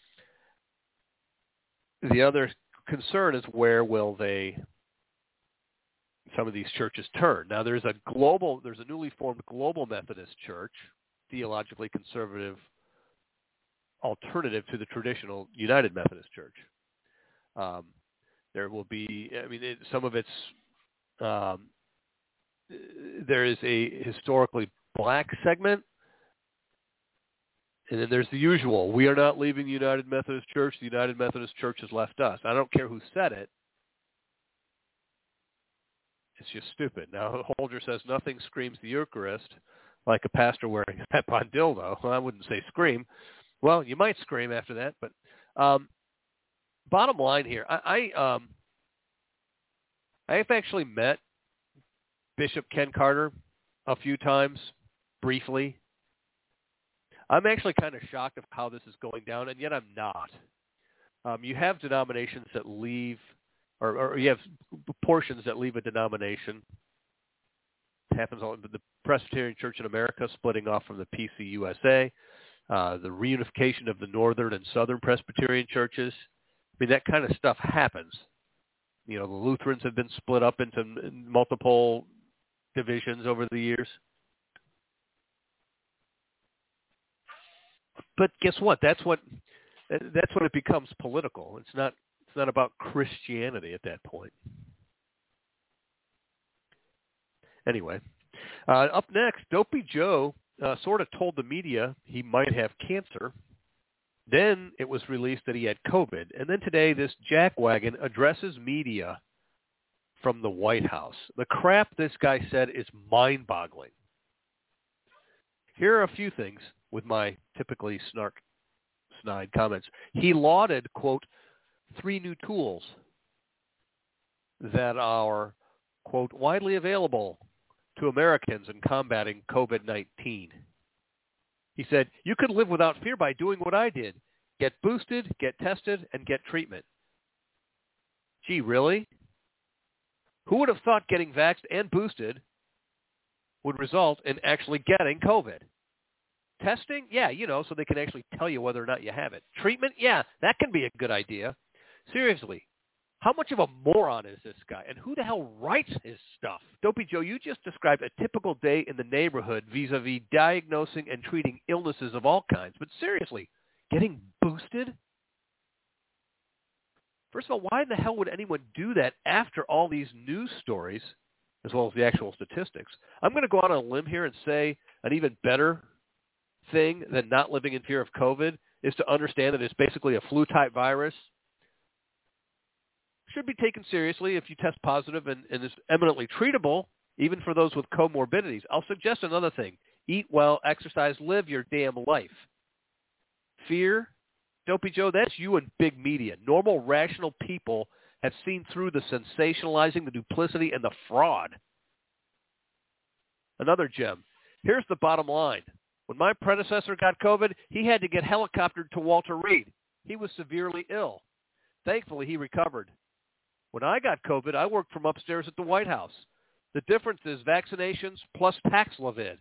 The other concern is where will they, some of these churches turn. Now, there's a global, there's a newly formed global Methodist church, theologically conservative alternative to the traditional United Methodist Church. Um, there will be, I mean, it, some of its, um, there is a historically black segment, and then there's the usual, we are not leaving the United Methodist Church, the United Methodist Church has left us. I don't care who said it. It's just stupid. Now, Holger says nothing screams the Eucharist like a pastor wearing a strap-on dildo. Well, I wouldn't say scream. Well, you might scream after that, but um, bottom line here, I, I um, I have actually met Bishop Ken Carter a few times, briefly. I'm actually kind of shocked of how this is going down, and yet I'm not. Um, you have denominations that leave, or, or you have portions that leave a denomination. It happens all the Presbyterian Church in America splitting off from the P C U S A. Uh, the reunification of the Northern and Southern Presbyterian churches. I mean, that kind of stuff happens. You know, the Lutherans have been split up into multiple divisions over the years. But guess what? That's what that's when it becomes political. It's not it's not about Christianity at that point. Anyway, uh, up next, Dopey Joe Uh, sort of told the media he might have cancer. Then it was released that he had COVID. And then today, this jackwagon addresses media from the White House. The crap this guy said is mind-boggling. Here are a few things with my typically snark, snide comments. He lauded, quote, three new tools that are, quote, widely available to Americans in combating COVID nineteen. He said, you could live without fear by doing what I did. Get boosted, get tested, and get treatment. Gee, really? Who would have thought getting vaxxed and boosted would result in actually getting COVID? Testing? Yeah, you know, so they can actually tell you whether or not you have it. Treatment? Yeah, that can be a good idea. Seriously, how much of a moron is this guy? And who the hell writes his stuff? Dopey Joe, you just described a typical day in the neighborhood vis-a-vis diagnosing and treating illnesses of all kinds. But seriously, getting boosted? First of all, why in the hell would anyone do that after all these news stories, as well as the actual statistics? I'm going to go out on a limb here and say an even better thing than not living in fear of COVID is to understand that it's basically a flu-type virus. Should be taken seriously if you test positive and, and is eminently treatable, even for those with comorbidities. I'll suggest another thing. Eat well, exercise, live your damn life. Fear? Dopey Joe, that's you and big media. Normal, rational people have seen through the sensationalizing, the duplicity, and the fraud. Another gem. Here's the bottom line. When my predecessor got COVID, he had to get helicoptered to Walter Reed. He was severely ill. Thankfully, he recovered. When I got COVID, I worked from upstairs at the White House. The difference is vaccinations plus Paxlovid.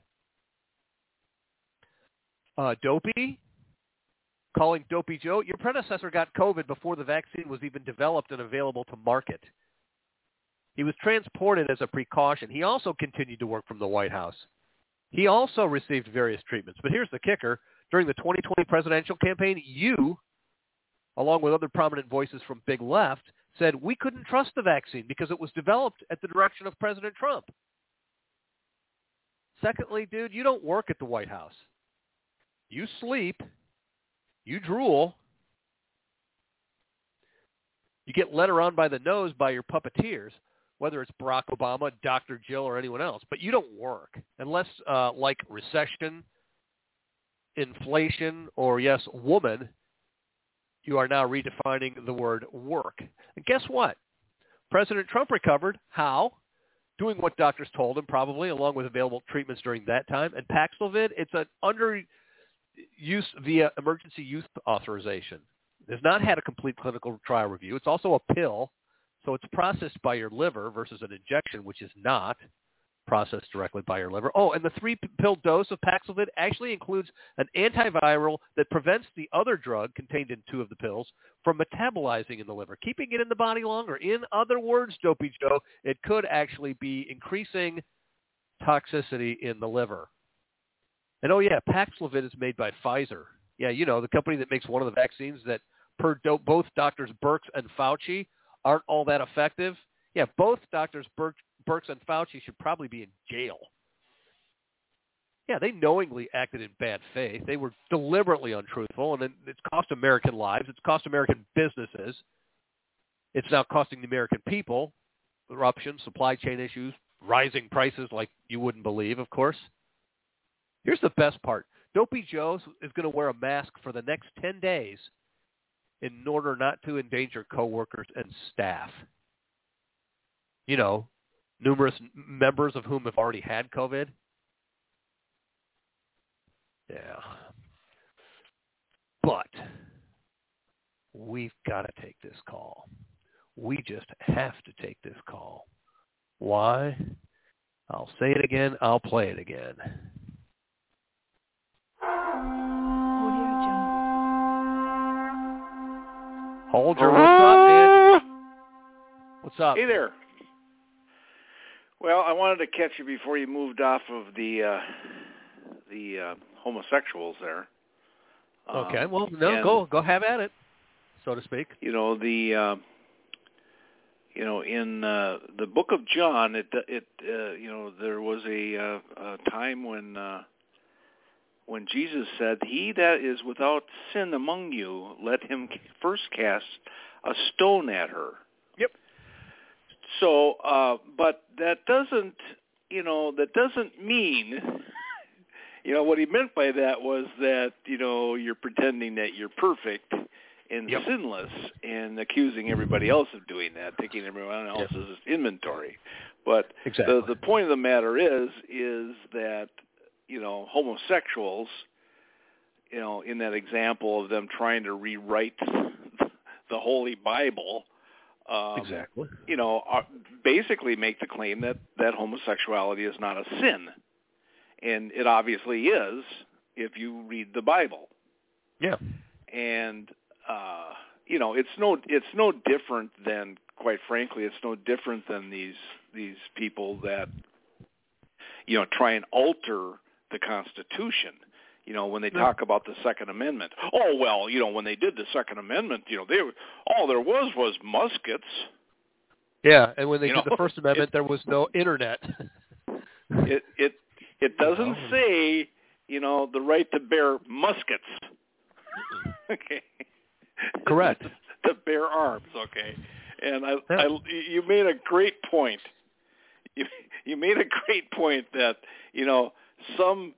Uh, Dopey? Calling Dopey Joe, your predecessor got COVID before the vaccine was even developed and available to market. He was transported as a precaution. He also continued to work from the White House. He also received various treatments. But here's the kicker. During the twenty twenty presidential campaign, you, along with other prominent voices from Big Left, said we couldn't trust the vaccine because it was developed at the direction of President Trump. Secondly, dude, you don't work at the White House. You sleep. You drool. You get led around by the nose by your puppeteers, whether it's Barack Obama, Doctor Jill, or anyone else. But you don't work unless, uh, like recession, inflation, or, yes, woman, you are now redefining the word work. And guess what? President Trump recovered. How? Doing what doctors told him, probably, along with available treatments during that time. And Paxlovid, it's an under... use via emergency use authorization. It has not had a complete clinical trial review. It's also a pill, so it's processed by your liver versus an injection, which is not processed directly by your liver. Oh, and the three-pill dose of Paxlovid actually includes an antiviral that prevents the other drug contained in two of the pills from metabolizing in the liver, keeping it in the body longer. In other words, Dopey Joe, it could actually be increasing toxicity in the liver. And, oh, yeah, Paxlovid is made by Pfizer. Yeah, you know, the company that makes one of the vaccines that, per do- both Doctors Birx and Fauci, aren't all that effective. Yeah, both Doctors Birx, Birx and Fauci should probably be in jail. Yeah, they knowingly acted in bad faith. They were deliberately untruthful, and it's cost American lives. It's cost American businesses. It's now costing the American people corruption, supply chain issues, rising prices like you wouldn't believe, of course. Here's the best part. Dopey Joe is going to wear a mask for the next ten days in order not to endanger coworkers and staff. You know, numerous members of whom have already had COVID. Yeah. But we've got to take this call. We just have to take this call. Why? I'll say it again. I'll play it again. Hold your, what's up, man? What's up? Hey there. Well, I wanted to catch you before you moved off of the uh, the uh, homosexuals there. Okay, um, well, no, and, go go have at it, so to speak. You know the uh, you know in uh, the book of John, it it uh, you know there was a, uh, a time when. Uh, When Jesus said, "He that is without sin among you, let him first cast a stone at her." Yep. So, uh, but that doesn't, you know, that doesn't mean, you know, what he meant by that was that, you know, you're pretending that you're perfect and yep. sinless and accusing everybody else of doing that, taking everyone else's yep. inventory. But exactly. the, the point of the matter is, is that, you know, homosexuals, you know, in that example of them trying to rewrite the Holy Bible, um, exactly. you know, are, basically make the claim that, that homosexuality is not a sin. And it obviously is if you read the Bible. Yeah. And, uh, you know, it's no it's no different than, quite frankly, it's no different than these these people that, you know, try and alter the Constitution. You know, when they Yeah. talk about the Second Amendment. Oh, well, you know, when they did the Second Amendment, you know, they all there was was muskets. Yeah, and when they You did know, the First Amendment, it, there was no internet. it it it doesn't You know? say, you know, the right to bear muskets. Okay. Correct. To bear arms, okay. And I, Yeah. I, you made a great point. You, you made a great point that, you know, some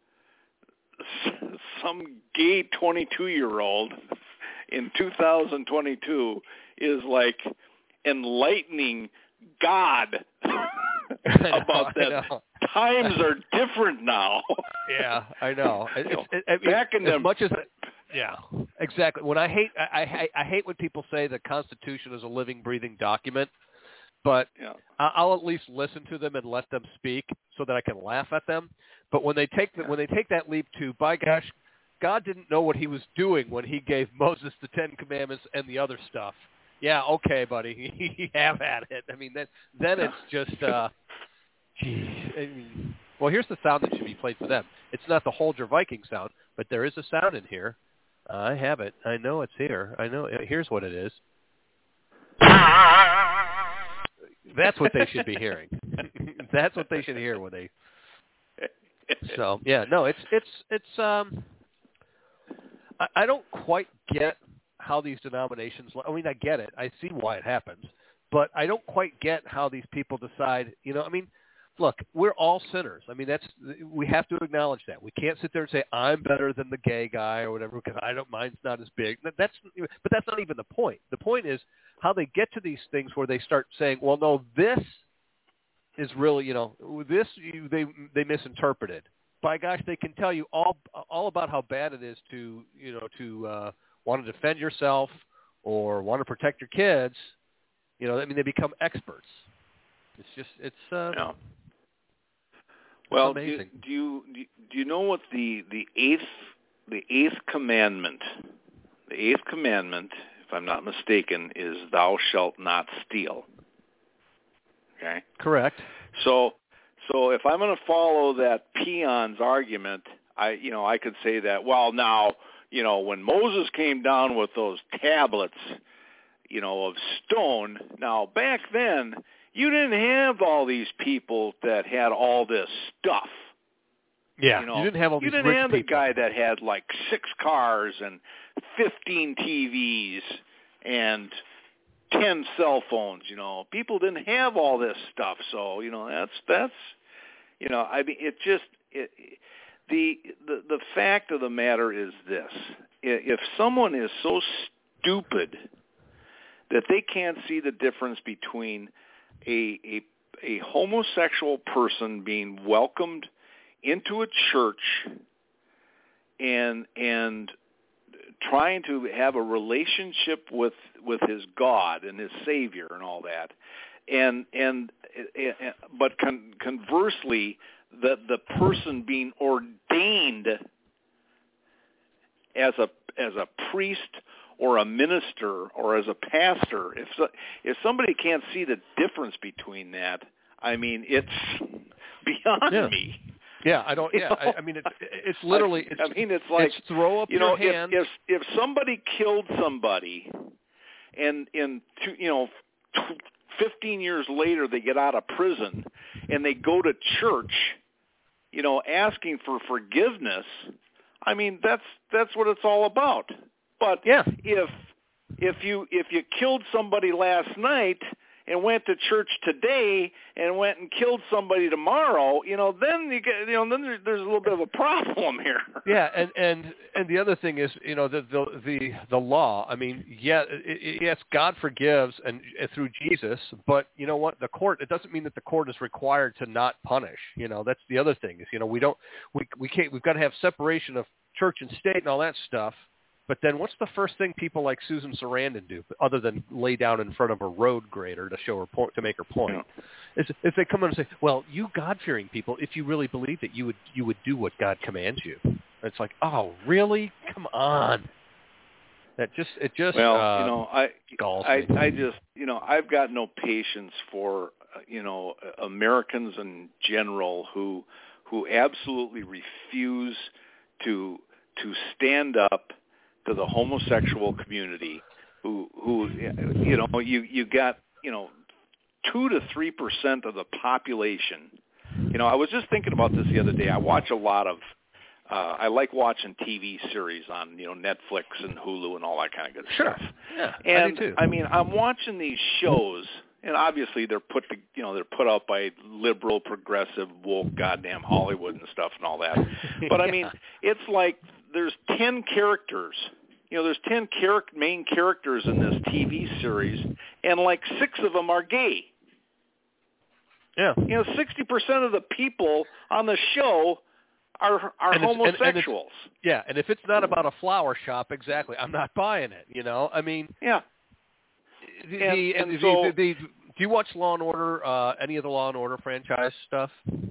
some gay twenty-two-year-old in two thousand twenty-two is like enlightening God about know, that. Times are different now. Yeah, I know. It's, You know, it, I mean, back in as the much as yeah, exactly. When I hate, I, I, I hate when people say the Constitution is a living, breathing document. But yeah. I'll at least listen to them and let them speak so that I can laugh at them. But when they take the, Yeah. when they take that leap to, by gosh, God didn't know what he was doing when he gave Moses the Ten Commandments and the other stuff. Yeah, okay, buddy, you have at it. I mean, then then it's just, uh, geez. I mean, well, here's the sound that should be played for them. It's not the Hold Your Viking sound, but there is a sound in here. I have it. I know it's here. I know. Here's what it is. That's what they should be hearing. That's what they should hear when they. So yeah, no, it's it's it's. Um, I, I don't quite get how these denominations. I mean, I get it. I see why it happens, but I don't quite get how these people decide. You know, I mean, look, we're all sinners. I mean, that's we have to acknowledge that. We can't sit there and say I'm better than the gay guy or whatever because I don't. Mine's not as big. That's but that's not even the point. The point is how they get to these things where they start saying, well, no, this is really, you know, this you, they they misinterpreted. By gosh, they can tell you all all about how bad it is to, you know, to uh, want to defend yourself or want to protect your kids. You know, I mean, they become experts. It's just, it's uh, Yeah. Well, do, amazing. do you do you know what the the eighth the eighth commandment, the eighth commandment, if I'm not mistaken, is thou shalt not steal. Okay. Correct. So, so if I'm going to follow that peon's argument, I you know I could say that well now you know when Moses came down with those tablets, you know of stone. Now back then you didn't have all these people that had all this stuff. Yeah, you, know, you didn't have all you these didn't rich have the people. guy that had like six cars and fifteen T Vs and ten cell phones. You know, people didn't have all this stuff. So you know, that's that's you know, I mean, it just it, the the the fact of the matter is this: if someone is so stupid that they can't see the difference between a a, a homosexual person being welcomed into a church and and trying to have a relationship with with his God and his Savior and all that, and and, and but con, conversely, the the person being ordained as a as a priest or a minister or as a pastor, if so, if somebody can't see the difference between that, I mean, it's beyond yeah. me. Yeah, I don't. Yeah, I, I mean, it's it's literally. It's, I mean, it's like it's throw up you your know, hands. if, if if somebody killed somebody, and in two, you know, fifteen years later they get out of prison and they go to church, you know, asking for forgiveness. I mean, that's that's what it's all about. But yeah. if if you if you killed somebody last night and went to church today and went and killed somebody tomorrow, you know, then you get, you know, then there's, there's a little bit of a problem here. Yeah, and and and the other thing is, you know, the the the, the law. I mean, yeah, it, it, yes, God forgives and, and through Jesus, but you know what? The court. It doesn't mean that the court is required to not punish. You know, that's the other thing is, you know, we don't we we can't. We've got to have separation of church and state and all that stuff. But then what's the first thing people like Susan Sarandon do, other than lay down in front of a road grader to show her point, to make her point? Yeah. Is if they come in and say, well, you God-fearing people, if you really believe it, you would you would do what God commands you. And it's like, oh, really? Come on. That just it just well, uh, you know, I I me. I just you know I've got no patience for uh, you know Americans in general who who absolutely refuse to to stand up to the homosexual community. Who who you know you you got you know two to three percent of the population. You know, I was just thinking about this the other day. I watch a lot of. Uh, I like watching T V series on, you know, Netflix and Hulu and all that kind of good sure. stuff. Yeah, and I do too. I mean, I'm watching these shows, and obviously they're put, to, you know, they're put out by liberal, progressive, woke, goddamn Hollywood and stuff and all that. But yeah. I mean, it's like there's ten characters. You know, there's ten char- main characters in this T V series, and like six of them are gay. Yeah. You know, sixty percent of the people on the show are are and homosexuals. And, and yeah, and if it's not about a flower shop, exactly, I'm not buying it. You know, I mean, yeah. The, and, the, and the, so, the, the, do you watch Law and Order? Uh, any of the Law and Order franchise stuff?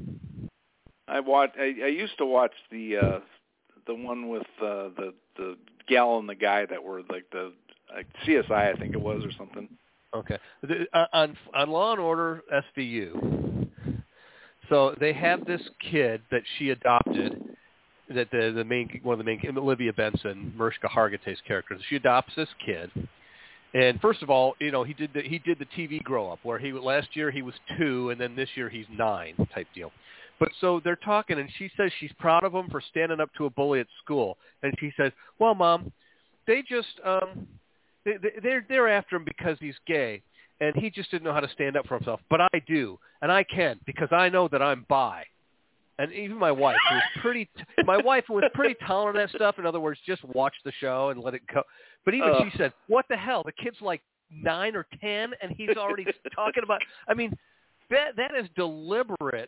I watch. I, I used to watch the uh, the one with uh, the the gal and the guy that were like the like C S I, I think it was, or something. Okay, the, uh, on on Law and Order S V U. So they have this kid that she adopted, that the the main one of the main Olivia Benson, Mariska Hargitay's character. She adopts this kid, and first of all, you know, he did the he did the T V grow up where he last year he was two, and then this year he's nine type deal. But so they're talking, and she says she's proud of him for standing up to a bully at school, and she says, "Well, Mom, they just um, they, they're they're after him because he's gay." And he just didn't know how to stand up for himself. But I do, and I can, because I know that I'm bi. And even my wife, who was pretty, my wife was pretty tolerant of that stuff. In other words, just watch the show and let it go. But even uh, she said, "What the hell? The kid's like nine or ten, and he's already talking about." I mean, that that is deliberate,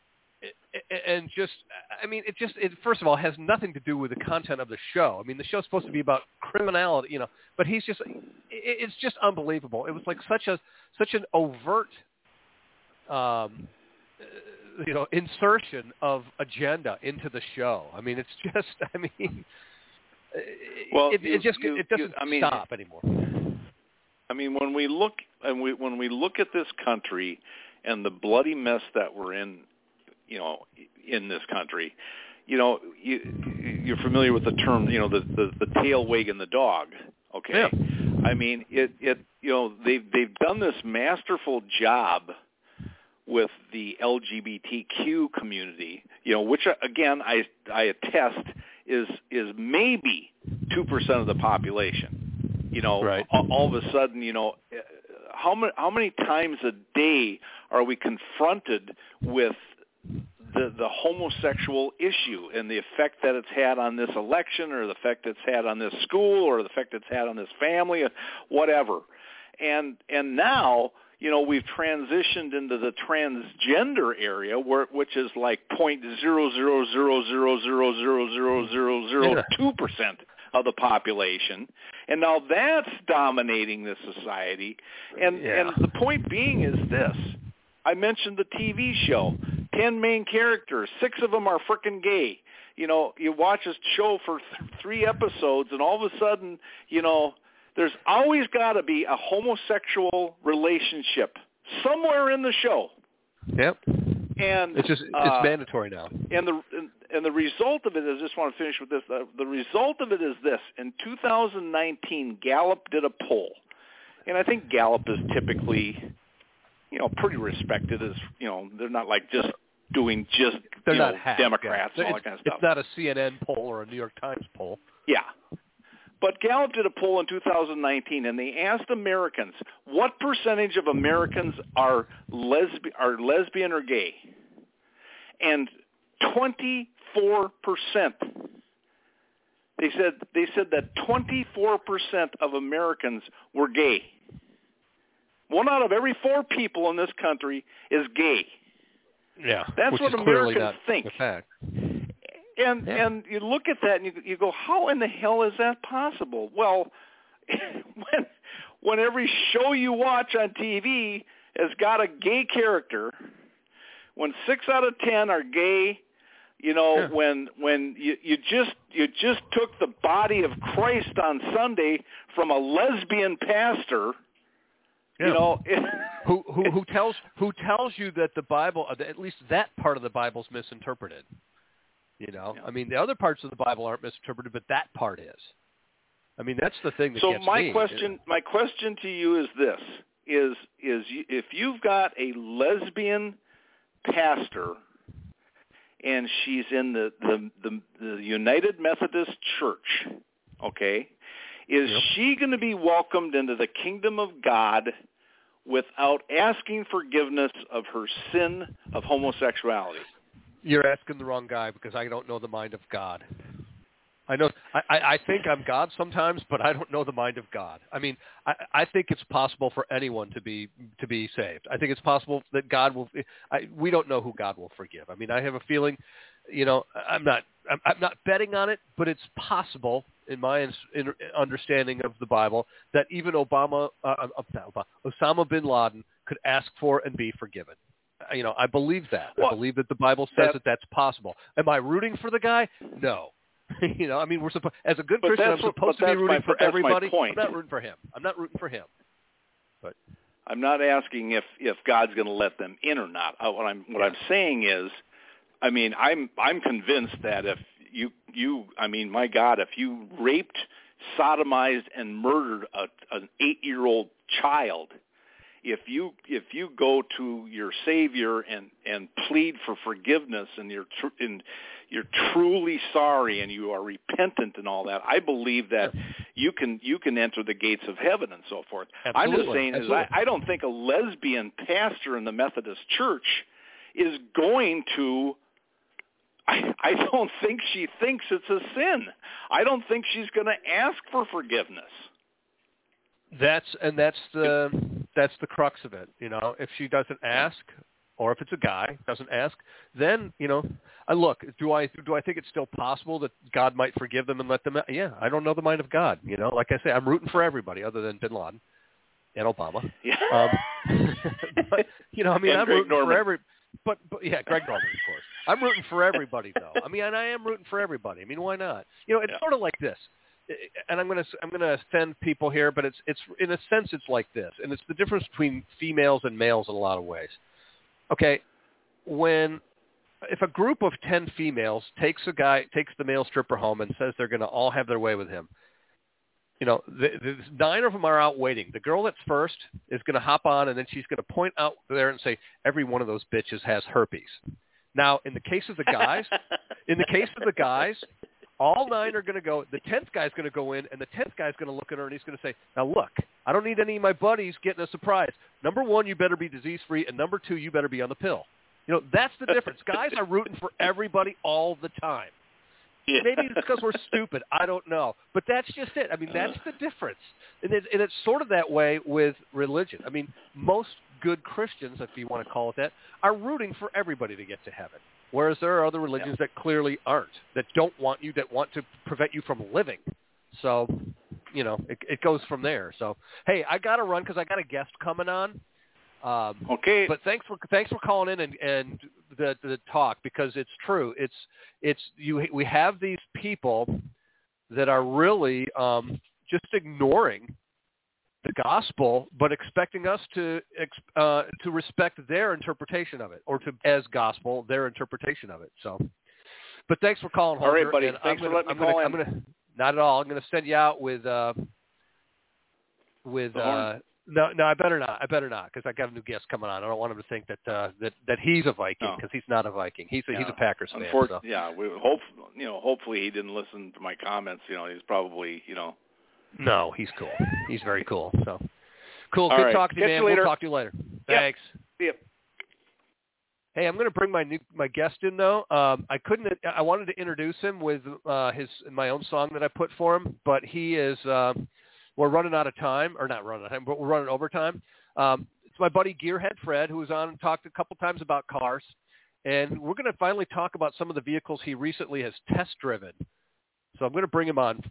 and just, I mean, it just, it first of all has nothing to do with the content of the show. I mean, the show's supposed to be about criminality, you know, but he's just, it, it's just unbelievable. It was like such a, such an overt, um, you know, insertion of agenda into the show. I mean, it's just, I mean, well, it, you, it just, you, it doesn't you, I mean, stop anymore. I mean, when we look, and we, when we look at this country and the bloody mess that we're in, you know, in this country, you know, you, you're familiar with the term, you know, the, the, the tail wagging the dog. Okay. Yeah. I mean, it, it, you know, they've, they've done this masterful job with the L G B T Q community, you know, which again, I, I attest is, is maybe two percent of the population, you know, right. all, all of a sudden, you know, how many, how many times a day are we confronted with the the homosexual issue and the effect that it's had on this election, or the effect it's had on this school, or the effect it's had on this family, or whatever. And and now, you know, we've transitioned into the transgender area, where which is like point zero zero zero zero zero zero zero zero zero two percent of the population, and now that's dominating the society. And yeah. and the point being is this: I mentioned the T V show. Ten main characters, six of them are frickin' gay. You know, you watch this show for th- three episodes, and all of a sudden, you know, there's always got to be a homosexual relationship somewhere in the show. Yep. And it's just it's uh, mandatory now. And the and, and the result of it is, I just want to finish with this. Uh, the result of it is this: in two thousand nineteen, Gallup did a poll, and I think Gallup is typically, you know, pretty respected as, you know, they're not like just doing just, they're you not know, hacked, Democrats yeah. and all it's, that kind of stuff. It's not a C N N poll or a New York Times poll. Yeah. But Gallup did a poll in two thousand nineteen, and they asked Americans, what percentage of Americans are lesbi- are lesbian or gay? And twenty-four percent. They said they said that twenty-four percent of Americans were gay. One out of every four people in this country is gay. Yeah, that's which what is clearly Americans not think. The fact. And Yeah. and you look at that and you you go, how in the hell is that possible? Well, when when every show you watch on T V has got a gay character, when six out of ten are gay, you know, Yeah. when when you, you just you just took the body of Christ on Sunday from a lesbian pastor, Yeah. you know, it, who who who tells who tells you that the Bible, at least that part of the Bible's misinterpreted. You know, Yeah. I mean, the other parts of the Bible aren't misinterpreted, but that part is. I mean, that's the thing that so gets my me. question my question to you is this: is is you, if you've got a lesbian pastor and she's in the the, the, the United Methodist Church, okay, is Yep. she going to be welcomed into the kingdom of God without asking forgiveness of her sin of homosexuality? You're asking the wrong guy, because I don't know the mind of God. I know. I, I I think I'm God sometimes, but I don't know the mind of God. I mean, I, I think it's possible for anyone to be to be saved. I think it's possible that God will. I, we don't know who God will forgive. I mean, I have a feeling. You know, I'm not. I'm, I'm not betting on it, but it's possible, in my in, in understanding of the Bible, that even Obama, uh, not Obama, Osama bin Laden could ask for and be forgiven. You know, I believe that. Well, I believe that the Bible says that, that that's possible. Am I rooting for the guy? No. You know, I mean, we're supposed, as a good But Christian, I'm that's what- supposed but to be that's rooting my- for but that's my everybody. point. I'm not rooting for him. I'm not rooting for him. But I'm not asking if, if God's going to let them in or not. Uh, what I'm what Yeah. I'm saying is, I mean, I'm I'm convinced that if you you I mean, my God, if you raped, sodomized, and murdered a, an eight-year-old child, if you if you go to your Savior and, and plead for forgiveness and you're tr- and you're truly sorry and you are repentant and all that, I believe that Sure. you can you can enter the gates of heaven and so forth. Absolutely. I'm just saying is I, I don't think a lesbian pastor in the Methodist Church is going to. I, I don't think she thinks it's a sin. I don't think she's going to ask for forgiveness. that's and that's the that's the crux of it. You know, if she doesn't ask, or if it's a guy doesn't ask, then you know, I look. Do I do I think it's still possible that God might forgive them and let them out? Yeah, I don't know the mind of God. You know, like I say, I'm rooting for everybody other than Bin Laden and Obama. Yeah. Um, but you know, I mean, And I'm Greg rooting Norman. for every. But, but yeah, Greg Norman, of course. I'm rooting for everybody, though. I mean, and I am rooting for everybody. I mean, why not? You know, it's Yeah. sort of like this. And I'm going to I'm going to offend people here, but it's it's in a sense it's like this, and it's the difference between females and males in a lot of ways. Okay, when if a group of ten females takes a guy takes the male stripper home and says they're going to all have their way with him, you know, the, the nine of them are out waiting. The girl that's first is going to hop on, and then she's going to point out there and say, every one of those bitches has herpes. Now, in the case of the guys, in the case of the guys, all nine are going to go. The tenth guy's going to go in, and the tenth guy's going to look at her, and he's going to say, now, look, I don't need any of my buddies getting a surprise. Number one, you better be disease-free, and number two, you better be on the pill. You know, that's the difference. Guys are rooting for everybody all the time. Yeah. Maybe it's because we're stupid. I don't know. But that's just it. I mean, that's the difference. And, it, and it's sort of that way with religion. I mean, most good Christians, if you want to call it that, are rooting for everybody to get to heaven. Whereas there are other religions Yeah. that clearly aren't, that don't want you, that want to prevent you from living. So, you know, it, it goes from there. So, hey, I got to run because I got a guest coming on. Um, Okay. But thanks for thanks for calling in and, and the the talk, because it's true. It's it's you. We have these people that are really um, just ignoring the gospel, but expecting us to uh, to respect their interpretation of it, or to as gospel their interpretation of it. So, but thanks for calling, Holger. All right, buddy. And Thanks I'm for gonna, letting me I'm gonna, call I'm in. gonna, not at all. I'm going to send you out with uh, with. The horn? Uh, No, no, I better not. I better not, because I got a new guest coming on. I don't want him to think that uh, that that he's a Viking, No. because he's not a Viking. He's a, Yeah. he's a Packers fan. Unfor- So. Yeah, we hope you know. Hopefully, he didn't listen to my comments. You know, he's probably you know. No, he's cool. He's very cool. So cool. All Good right. talking to you, Catch man. you later. We'll talk to you later. Yep. Thanks. See ya. Hey, I'm going to bring my new my guest in though. Um, I couldn't. I wanted to introduce him with uh, his my own song that I put for him, but he is. Uh, we're running out of time, or not running out of time, but we're running overtime. Um, it's my buddy Gearhead Fred, who was on and talked a couple times about cars, and we're going to finally talk about some of the vehicles he recently has test-driven. So I'm going to bring him on.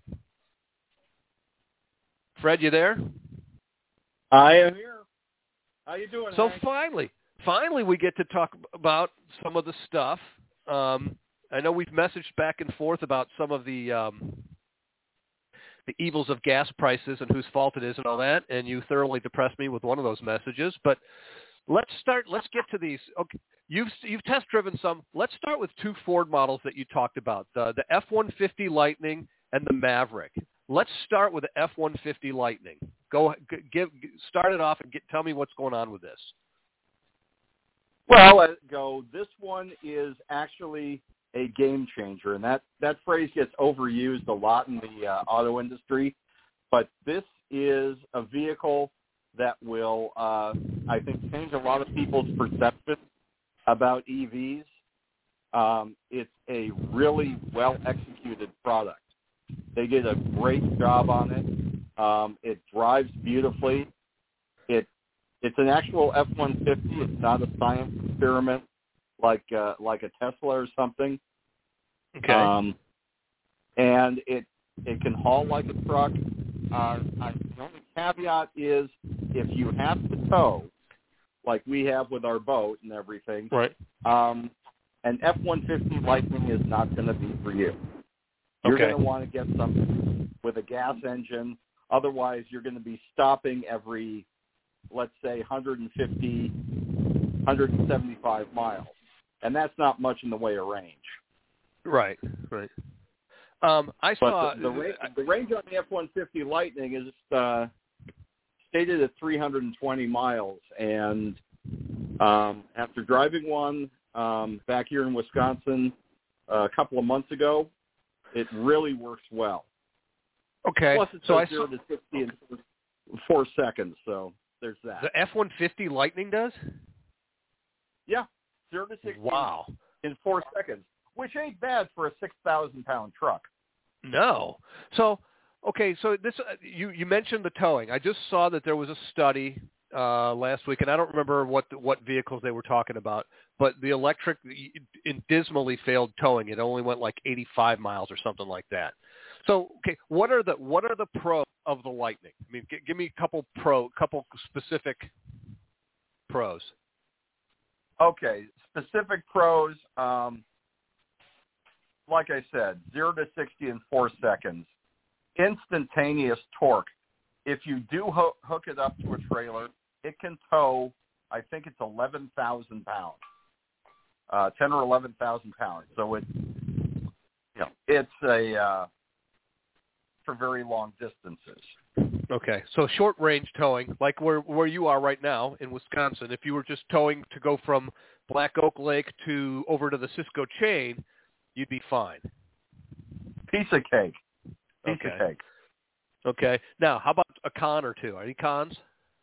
Fred, you there? I am here. How you doing, So Hank? finally, finally we get to talk about some of the stuff. Um, I know we've messaged back and forth about some of the um, the evils of gas prices and whose fault it is and all that, and you thoroughly depressed me with one of those messages. But let's start. Let's get to these. Okay, you've you've test driven some. Let's start with two Ford models that you talked about: the the F one fifty Lightning and the Maverick. Let's start with the F one fifty Lightning. Go give start it off and get, tell me what's going on with this. Well, let it go. This one is actually a game changer, and that, that phrase gets overused a lot in the uh, auto industry. But this is a vehicle that will, uh, I think, change a lot of people's perception about E Vs. Um, it's a really well-executed product. They did a great job on it. Um, it drives beautifully. It it's an actual F one fifty. It's not a science experiment like uh, like a Tesla or something. Okay. Um, and it it can haul like a truck. Uh, I, the only caveat is if you have to tow, like we have with our boat and everything. Right. Um, an F one fifty Lightning is not going to be for you. You're Okay. going to want to get something with a gas engine. Otherwise, you're going to be stopping every, let's say, one hundred fifty, one hundred seventy-five miles. And that's not much in the way of range. Right, right. Um, I But saw... the, the, range, the range on the F one fifty Lightning is uh, stated at three hundred twenty miles. And um, after driving one um, back here in Wisconsin uh, a couple of months ago, it really works well. Okay. Plus, it's so I zero saw, to sixty in four seconds. So there's that. the F one fifty Lightning does? Yeah, zero to sixty Wow. in four seconds, which ain't bad for a six thousand pound truck. No. So, okay, so this uh, you you mentioned the towing. I just saw that there was a study uh, last week, and I don't remember what the, what vehicles they were talking about, but the electric in dismally failed towing. It only went like eighty-five miles or something like that. So, okay, what are the what are the pros of the Lightning? I mean, g- give me a couple pro, couple specific pros. Okay, specific pros. Um, like I said, zero to sixty in four seconds, instantaneous torque. If you do ho- hook it up to a trailer, it can tow. I think it's eleven thousand pounds, uh, ten or eleven thousand pounds. So it, you know, it's a uh, for very long distances. Okay, so short range towing, like where where you are right now in Wisconsin. If you were just towing to go from Black Oak Lake to over to the Cisco chain, you'd be fine. Piece of cake. Piece Okay. of cake. Okay. Now, how about a con or two? Any cons?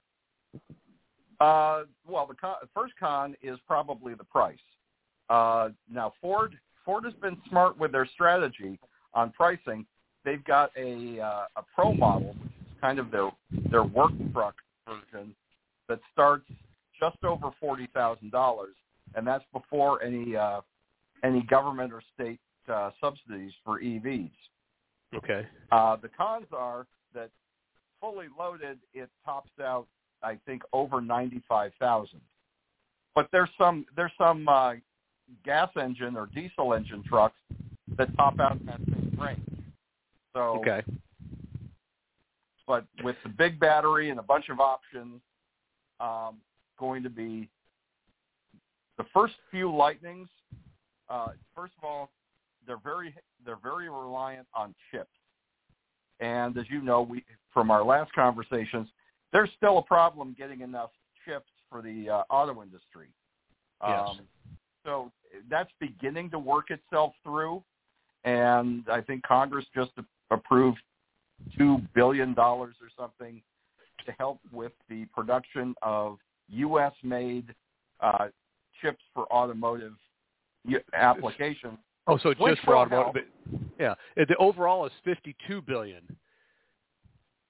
Uh, well, the con, first con is probably the price. Uh, now, Ford Ford has been smart with their strategy on pricing. They've got a uh, a Pro model, which is kind of their their work truck version, that starts just over forty thousand dollars, and that's before any uh, any government or state uh, subsidies for E Vs. Okay. Uh, the cons are that fully loaded, it tops out, I think, over ninety-five thousand. But there's some there's some uh, gas engine or diesel engine trucks that top out in that same range. So, Okay. but with the big battery and a bunch of options, um, going to be the first few Lightnings. Uh, first of all, they're very they're very reliant on chips, and as you know, we from our last conversations, there's still a problem getting enough chips for the uh, auto industry. Yes. Um, so that's beginning to work itself through, and I think Congress just approved two billion dollars or something to help with the production of U S-made uh, chips for automotive applications. Oh, so it's Which just for will automotive. Yeah. The overall is fifty-two billion dollars.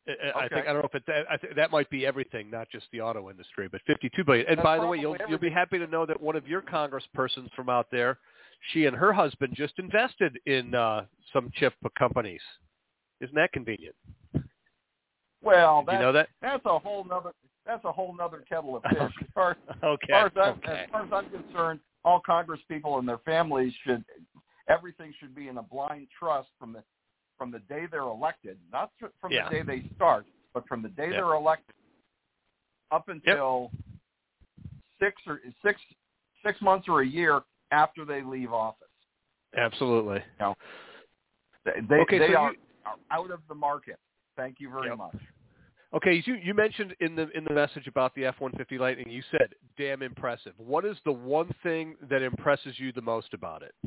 I think I don't know if it, that, I think that might be everything, not just the auto industry, but fifty-two billion dollars. And That's by the way, you'll everything. you'll be happy to know that one of your congresspersons from out there, she and her husband just invested in uh, some chip companies. Isn't that convenient? Well, Did you know that? that's a whole nother that's a whole nother kettle of fish. As far, okay. as, far as, I'm, okay. as far as I'm concerned, all Congress people and their families should everything should be in a blind trust from the from the day they're elected, not from yeah. the day they start, but from the day yep. they're elected up until yep. six or six six months or a year after they leave office. Absolutely. You know, they they, okay, they so are, you, are out of the market. Thank you very yep. much. Okay, you, you mentioned in the in the message about the F one fifty Lightning, you said, damn impressive. What is the one thing that impresses you the most about it?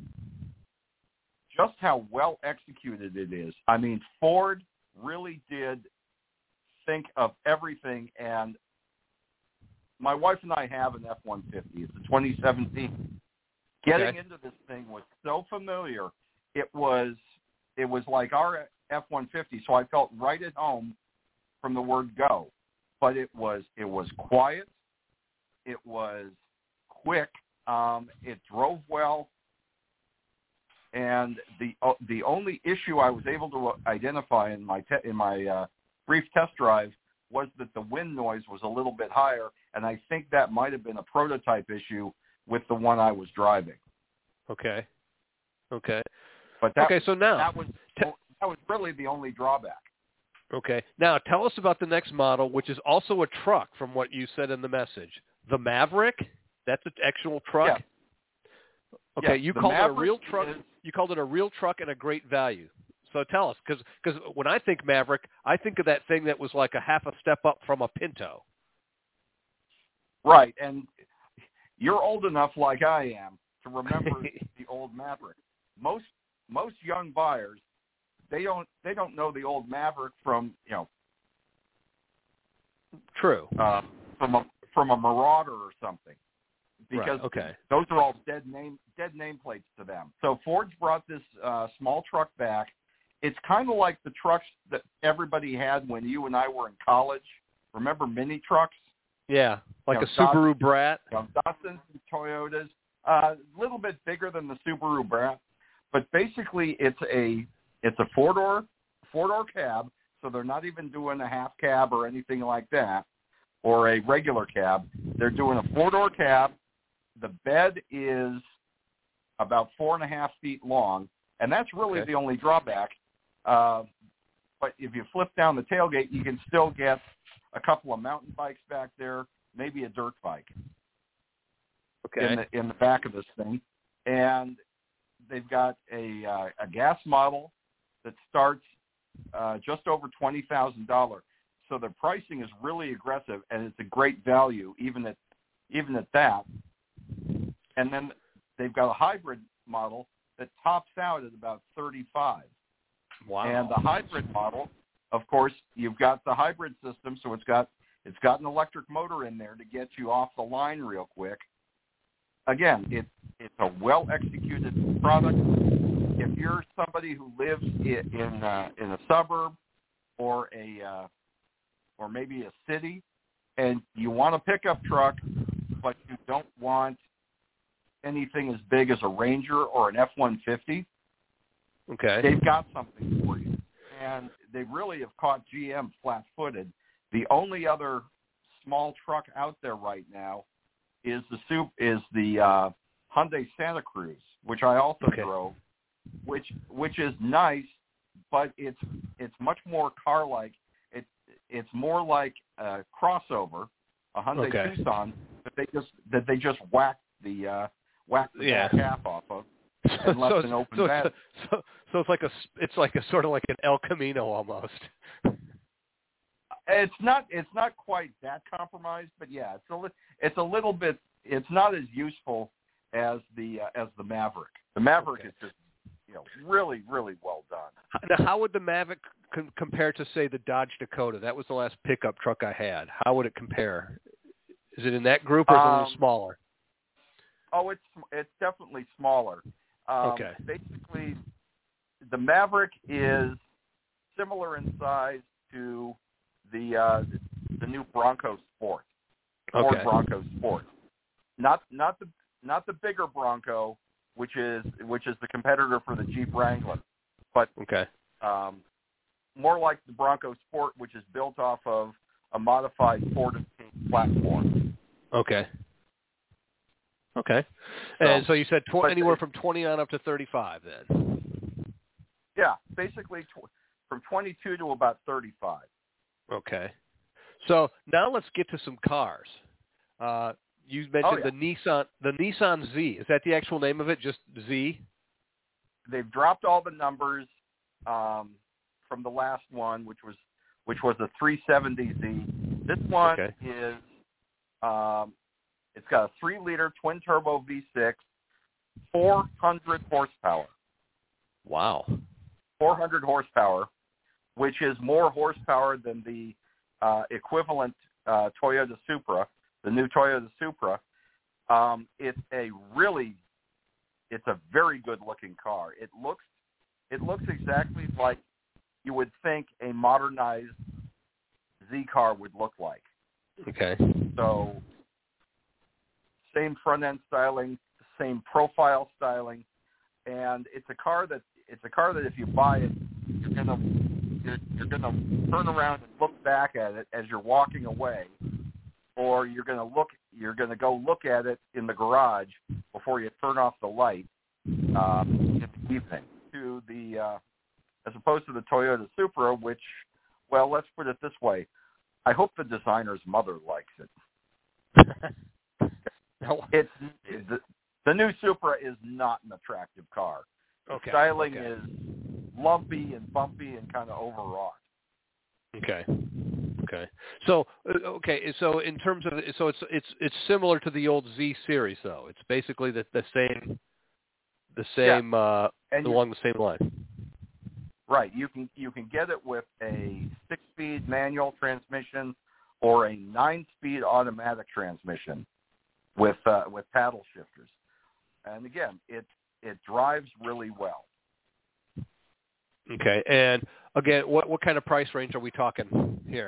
Just how well executed it is. I mean, Ford really did think of everything, and my wife and I have an F one fifty. It's a twenty seventeen. Getting okay. into this thing was so familiar. It was it was like our F one fifty, so I felt right at home from the word go. But it was it was quiet. It was quick. Um, it drove well. And the uh, the only issue I was able to identify in my te- in my uh, brief test drive was that the wind noise was a little bit higher, and I think that might have been a prototype issue with the one I was driving. Okay. Okay. But that, okay. So now that was that was really the only drawback. Okay. Now tell us about the next model, which is also a truck, from what you said in the message. The Maverick. That's an actual truck. Yeah. Okay, yes, you called Maverick it a real truck. Is, you called it a real truck and a great value. So tell us, because because when I think Maverick, I think of that thing that was like a half a step up from a Pinto. Right, and you're old enough, like I am, to remember the old Maverick. Most most young buyers, they don't they don't know the old Maverick from you know. True. Uh, from a from a Marauder or something. Because right, okay. those are all dead name dead nameplates to them. So Ford's brought this uh, small truck back. It's kind of like the trucks that everybody had when you and I were in college. Remember mini trucks? Yeah, like you know, a Subaru Datsun, Brat. You know, Datsuns and Toyotas. A uh, little bit bigger than the Subaru Brat, but basically it's a it's a four door four door cab. So they're not even doing a half cab or anything like that, or a regular cab. They're doing a four door cab. The bed is about four and a half feet long, and that's really okay. the only drawback. Uh, but if you flip down the tailgate, you can still get a couple of mountain bikes back there, maybe a dirt bike okay. in the in the back of this thing. And they've got a uh, a gas model that starts uh, just over twenty thousand dollars. So the pricing is really aggressive, and it's a great value, even at even at that. And then they've got a hybrid model that tops out at about thirty-five. Wow. And the hybrid model, of course, you've got the hybrid system, so it's got it's got an electric motor in there to get you off the line real quick. Again, it, it's a well-executed product. If you're somebody who lives in in, uh, in a suburb or a uh, or maybe a city, and you want a pickup truck, but you don't want anything as big as a Ranger or an F one fifty, okay, they've got something for you. And they really have caught G M flat-footed. The only other small truck out there right now is the soup is the uh, Hyundai Santa Cruz, which I also okay. drove, which which is nice, but it's it's much more car-like. It it's more like a crossover, a Hyundai okay. Tucson that they just that they just whacked the uh, whacked the yeah. back half off of and left so, an open so, bed. So, so it's like a it's like a sort of like an El Camino almost. It's not it's not quite that compromised, but yeah, it's a li- it's a little bit. It's not as useful as the uh, as the Maverick. The Maverick okay. is just you know really really well done. Now, how would the Maverick com- compare to say the Dodge Dakota? That was the last pickup truck I had. How would it compare? Is it in that group or is it a little Um, smaller? Oh, it's it's definitely smaller. Um, okay. Basically, the Maverick is similar in size to the uh, the new Bronco Sport, Ford Okay. Bronco Sport. Not not the not the bigger Bronco, which is which is the competitor for the Jeep Wrangler, but Okay. um, more like the Bronco Sport, which is built off of a modified Ford Escape platform. Okay. Okay. So, and so you said tw- but anywhere they- from twenty on up to thirty-five then? Yeah, basically tw- from twenty-two to about thirty-five. Okay. So now let's get to some cars. Uh, you mentioned Oh, yeah. the Nissan, the Nissan Z. Is that the actual name of it? Just Z? They've dropped all the numbers um, from the last one, which was which was the three seventy Z. This one Okay. is um, it's got a three liter twin turbo V six, four hundred horsepower. Wow. four hundred horsepower, which is more horsepower than the uh, equivalent uh, Toyota Supra, the new Toyota Supra. Um, it's a really, it's a very good-looking car. It looks, it looks exactly like you would think a modernized Z car would look like. Okay. So, same front-end styling, same profile styling, and it's a car that it's a car that if you buy it, you're gonna you're, you're gonna turn around and look back at it as you're walking away, or you're gonna look you're gonna go look at it in the garage before you turn off the light uh, in the evening. To the uh, as opposed to the Toyota Supra, which, well, let's put it this way: I hope the designer's mother likes it. No. It's the, the new Supra is not an attractive car. The Okay. styling okay. is lumpy and bumpy and kind of overwrought. Okay. Okay. So uh, okay. So in terms of so it's it's it's similar to the old Z series though. It's basically the the same the same Yeah. uh, And you- along the same line. Right. You can you can get it with a six-speed manual transmission or a nine-speed automatic transmission with uh, with paddle shifters. And again, it it drives really well. Okay. And again, what what kind of price range are we talking here?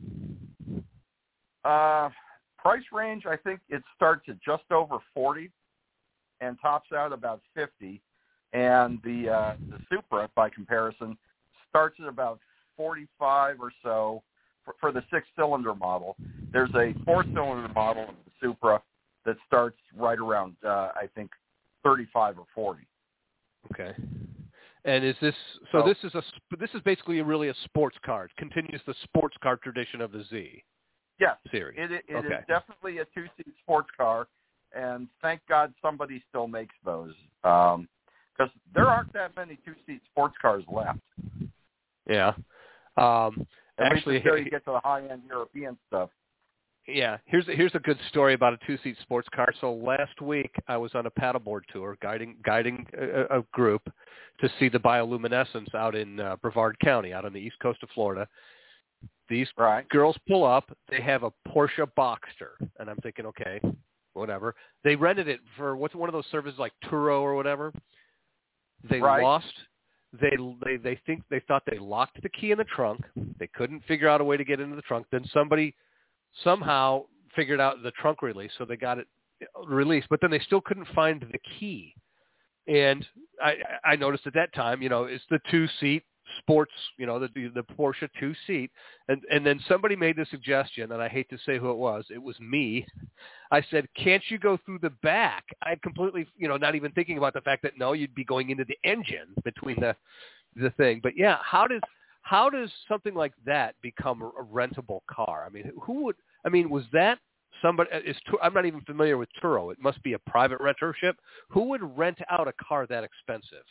Uh, price range, I think it starts at just over forty and tops out about fifty. And the uh, the Supra, by comparison, starts at about forty-five or so for, for the six-cylinder model. There's a four-cylinder model of the Supra that starts right around, uh, I think, thirty-five or forty. Okay. And is this so? So- This is a sp- this is basically really a sports car. It continues the sports car tradition of the Z Yes, series. it, it Okay. is definitely a two-seat sports car, and thank God somebody still makes those. Um, because there aren't that many two-seat sports cars left. Yeah. Um, At actually, least until you get to the high-end European stuff. yeah. Here's a, here's a good story about a two-seat sports car. So last week I was on a paddleboard tour, guiding guiding a, a group to see the bioluminescence out in uh, Brevard County, out on the east coast of Florida. These Right. girls pull up. They have a Porsche Boxster, and I'm thinking, okay, whatever. They rented it for what's one of those services like Turo or whatever. They Right. lost. They they they think they thought they locked the key in the trunk. They couldn't figure out a way to get into the trunk. Then somebody somehow figured out the trunk release, so they got it released. But then they still couldn't find the key. And I I noticed at that time, you know, it's the two seat sports, you know, the the Porsche two seat, and and then somebody made the suggestion, and I hate to say who it was. It was me. I said, "Can't you go through the back?" I completely, you know, not even thinking about the fact that no, you'd be going into the engine between the the thing. But yeah, how does how does something like that become a rentable car? I mean, who would? I mean, was that somebody? Is I'm not even familiar with Turo. It must be a private rentership. Who would rent out a car that expensive?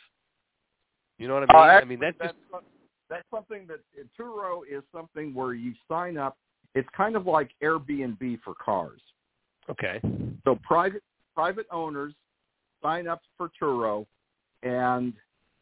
You know what I mean? Uh, actually, I mean, that's that's, just, that's something that Turo is something where you sign up. It's kind of like Airbnb for cars. okay. So private private owners sign up for Turo, and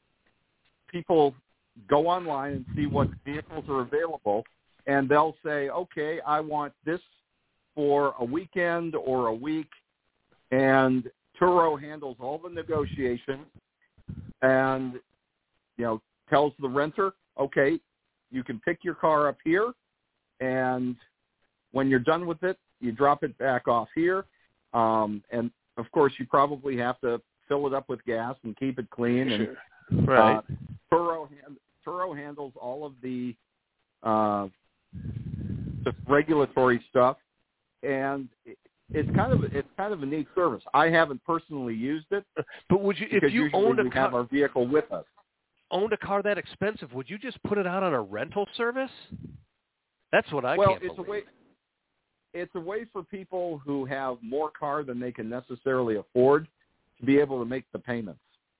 people go online and see what vehicles are available, and they'll say, okay, I want this for a weekend or a week, and Turo handles all the negotiations and, you know, tells the renter, okay, you can pick your car up here, and when you're done with it, you drop it back off here. Um, and, of course, you probably have to fill it up with gas and keep it clean. And sure. Right. uh, Turo, Turo handles all of the, uh, the regulatory stuff, and it, it's kind of it's kind of a neat service. I haven't personally used it, but would you, if you usually owned a we car, have our vehicle with us, owned a car that expensive, would you just put it out on a rental service? That's what I well, can't it's believe. a way. It's a way for people who have more car than they can necessarily afford to be able to make the payments.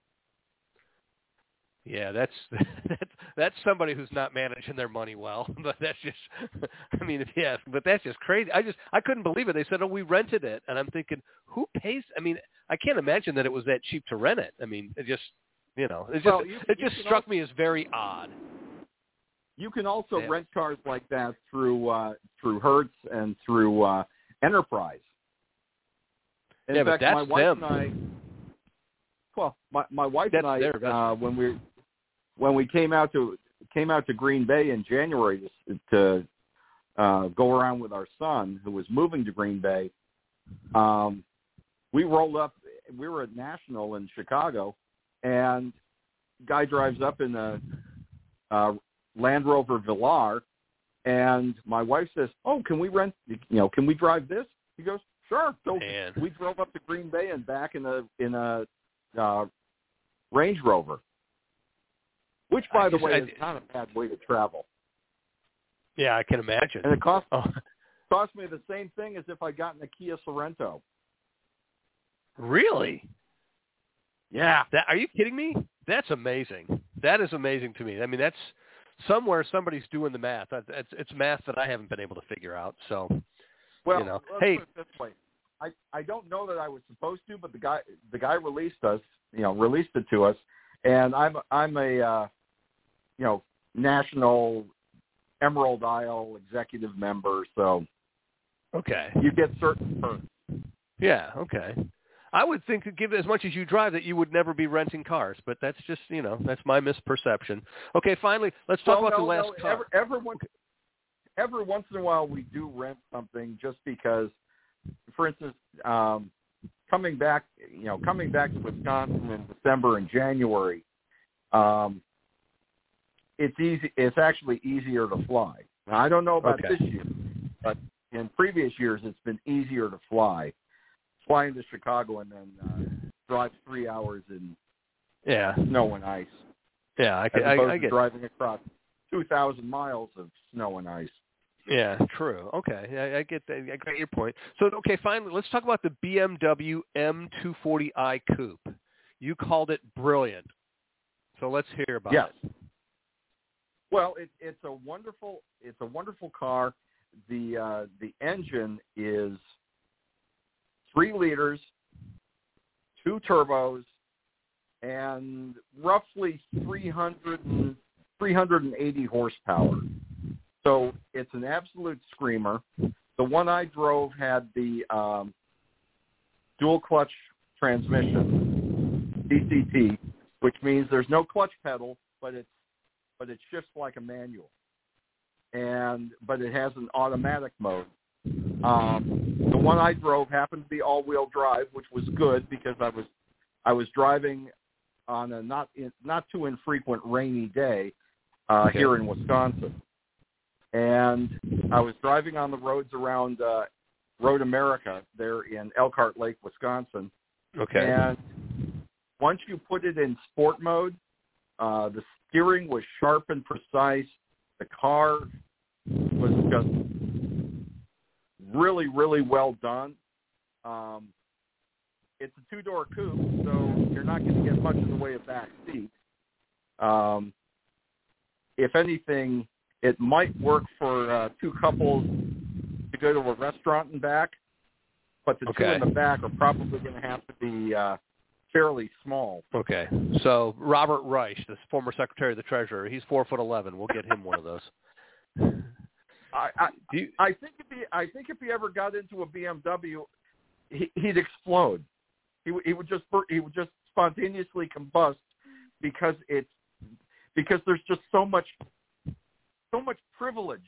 Yeah, that's that's that's somebody who's not managing their money well. But that's just, I mean, yeah, but that's just crazy. I just I couldn't believe it. They said, "Oh, we rented it," and I'm thinking, who pays? I mean, I can't imagine that it was that cheap to rent it. I mean, it just, you know, it just Well, you, it you just struck also, me as very odd. You can also yeah. rent cars like that through uh, through Hertz and through uh, Enterprise. In yeah, fact, but that's my wife them. and I. Well, my my wife that's and I, their uh, when we when we came out to came out to Green Bay in January to, to uh, go around with our son who was moving to Green Bay, um, we rolled up. We were at National in Chicago, and guy drives up in a uh, Land Rover Velar, and my wife says, "Oh, can we rent? You know, can we drive this?" He goes, "Sure." So Man. we drove up to Green Bay and back in a in a uh, Range Rover, which, by I the just, way, I, is not a bad way to travel. Yeah, I can imagine. And it cost oh. cost me the same thing as if I got in a Kia Sorento. Really? Yeah. That, are you kidding me? That's amazing. That is amazing to me. I mean, that's somewhere somebody's doing the math. It's, it's math that I haven't been able to figure out. So, well, you know, let's hey, put it this way. I, I don't know that I was supposed to, but the guy the guy released us, you know, released it to us, and I'm I'm a uh, you know national Emerald Isle executive member, so okay, you get certain perks. Yeah, okay. I would think that given as much as you drive that you would never be renting cars, but that's just, you know, that's my misperception. Okay, finally, let's talk well, about no, the last no, car. every, every, once, every once in a while we do rent something just because, for instance, um, coming back, you know, coming back to Wisconsin in December and January, um, it's easy. It's actually easier to fly. Now, I don't know about Okay. this year, but in previous years it's been easier to fly. Fly into Chicago and then uh, drive three hours in Yeah. snow and ice. Yeah, I, as I, opposed I to get driving across two thousand miles of snow and ice. Yeah, true. Okay, I, I get that. I get your point. So, okay, finally, let's talk about the B M W M two forty i Coupe. You called it brilliant. So let's hear about yes. it. Well, it, it's a wonderful, it's a wonderful car. The uh, the engine is three liters, two turbos, and roughly three hundred, three hundred eighty horsepower. So it's an absolute screamer. The one I drove had the um, dual clutch transmission, D C T, which means there's no clutch pedal, but it's but it shifts like a manual. And but it has an automatic mode. Um, the one I drove happened to be all-wheel drive, which was good because I was I was driving on a not in, not too infrequent rainy day uh, Okay. here in Wisconsin, and I was driving on the roads around uh, Road America there in Elkhart Lake, Wisconsin. Okay. And once you put it in sport mode, uh, the steering was sharp and precise. The car was just really, really well done. Um, it's a two-door coupe, so you're not going to get much in the way of back seat. Um, if anything, it might work for uh, two couples to go to a restaurant and back, but the Okay. two in the back are probably going to have to be uh, fairly small. Okay. So Robert Reich, the former Secretary of the Treasury, he's four foot eleven. We'll get him one of those. I I, Do you, I think if he I think if he ever got into a B M W, he, he'd explode. He he would just he would just spontaneously combust because it's because there's just so much so much privilege.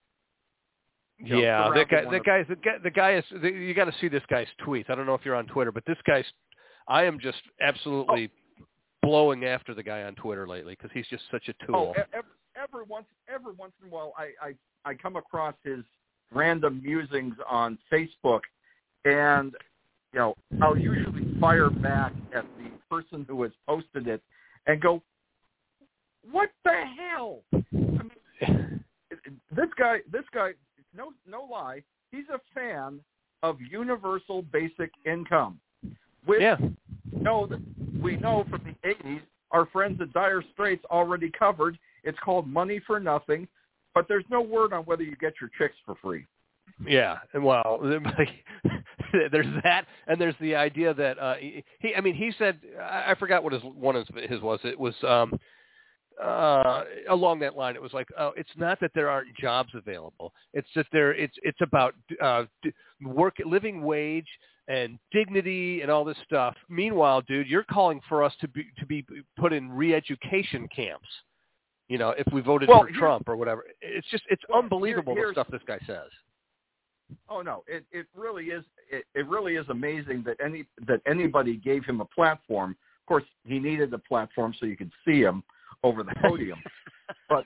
You know, Yeah, that guy, one that of- guy's the guy. The guy is. The, you got to see this guy's tweets. I don't know if you're on Twitter, but this guy's. I am just absolutely Oh. blowing after the guy on Twitter lately because he's just such a tool. Oh, every, every once every once in a while, I, I I come across his random musings on Facebook, and you know, I'll usually fire back at the person who has posted it and go, "What the hell?" I mean, this guy, this guy, no, no lie, he's a fan of universal basic income. Which, yeah. you know, we know from the eighties, our friends at Dire Straits already covered. It's called Money for Nothing, but there's no word on whether you get your chicks for free. Yeah, and well, there's that, and there's the idea that uh, he, I mean, he said, I forgot what his one of his was. It was um, uh, along that line. It was like, oh, it's not that there aren't jobs available. It's that there. It's it's about uh, work, living wage, and dignity, and all this stuff. Meanwhile, dude, you're calling for us to be to be put in re-education camps. You know, if we voted well, for Trump or whatever. It's just it's well, unbelievable here, the stuff this guy says. Oh no, it it really is it, it really is amazing that any that anybody gave him a platform. Of course, he needed a platform so you could see him over the podium, but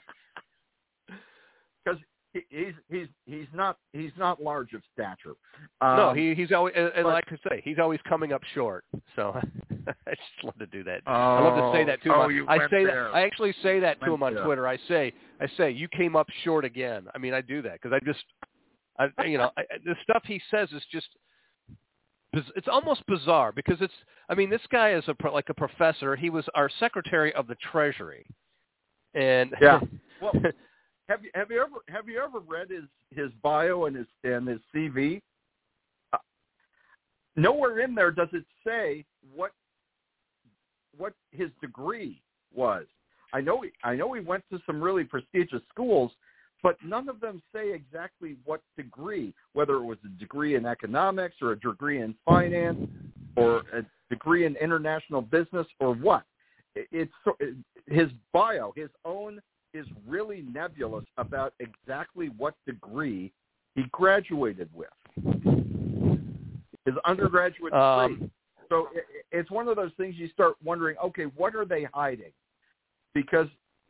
because he, he's he's he's not he's not large of stature. Um, no, he he's always and, and but, like I say, he's always coming up short. So I just love to do that. Oh, I love to say that to him. oh, on, you I went say there. that I actually say that to Went him on there. Twitter. I say I say you came up short again. I mean, I do that because I just. I, you know, I, the stuff he says is just, it's almost bizarre because it's, I mean, this guy is a, like a professor. He was our Secretary of the Treasury. And yeah, well, have you, have you ever, have you ever read his, his bio and his, and his C V? Uh, nowhere in there does it say what, what his degree was. I know, he, I know he went to some really prestigious schools, but none of them say exactly what degree, whether it was a degree in economics or a degree in finance or a degree in international business or what. It's his bio, his own, is really nebulous about exactly what degree he graduated with. His undergraduate degree. Um, so it's one of those things you start wondering, okay, what are they hiding? Because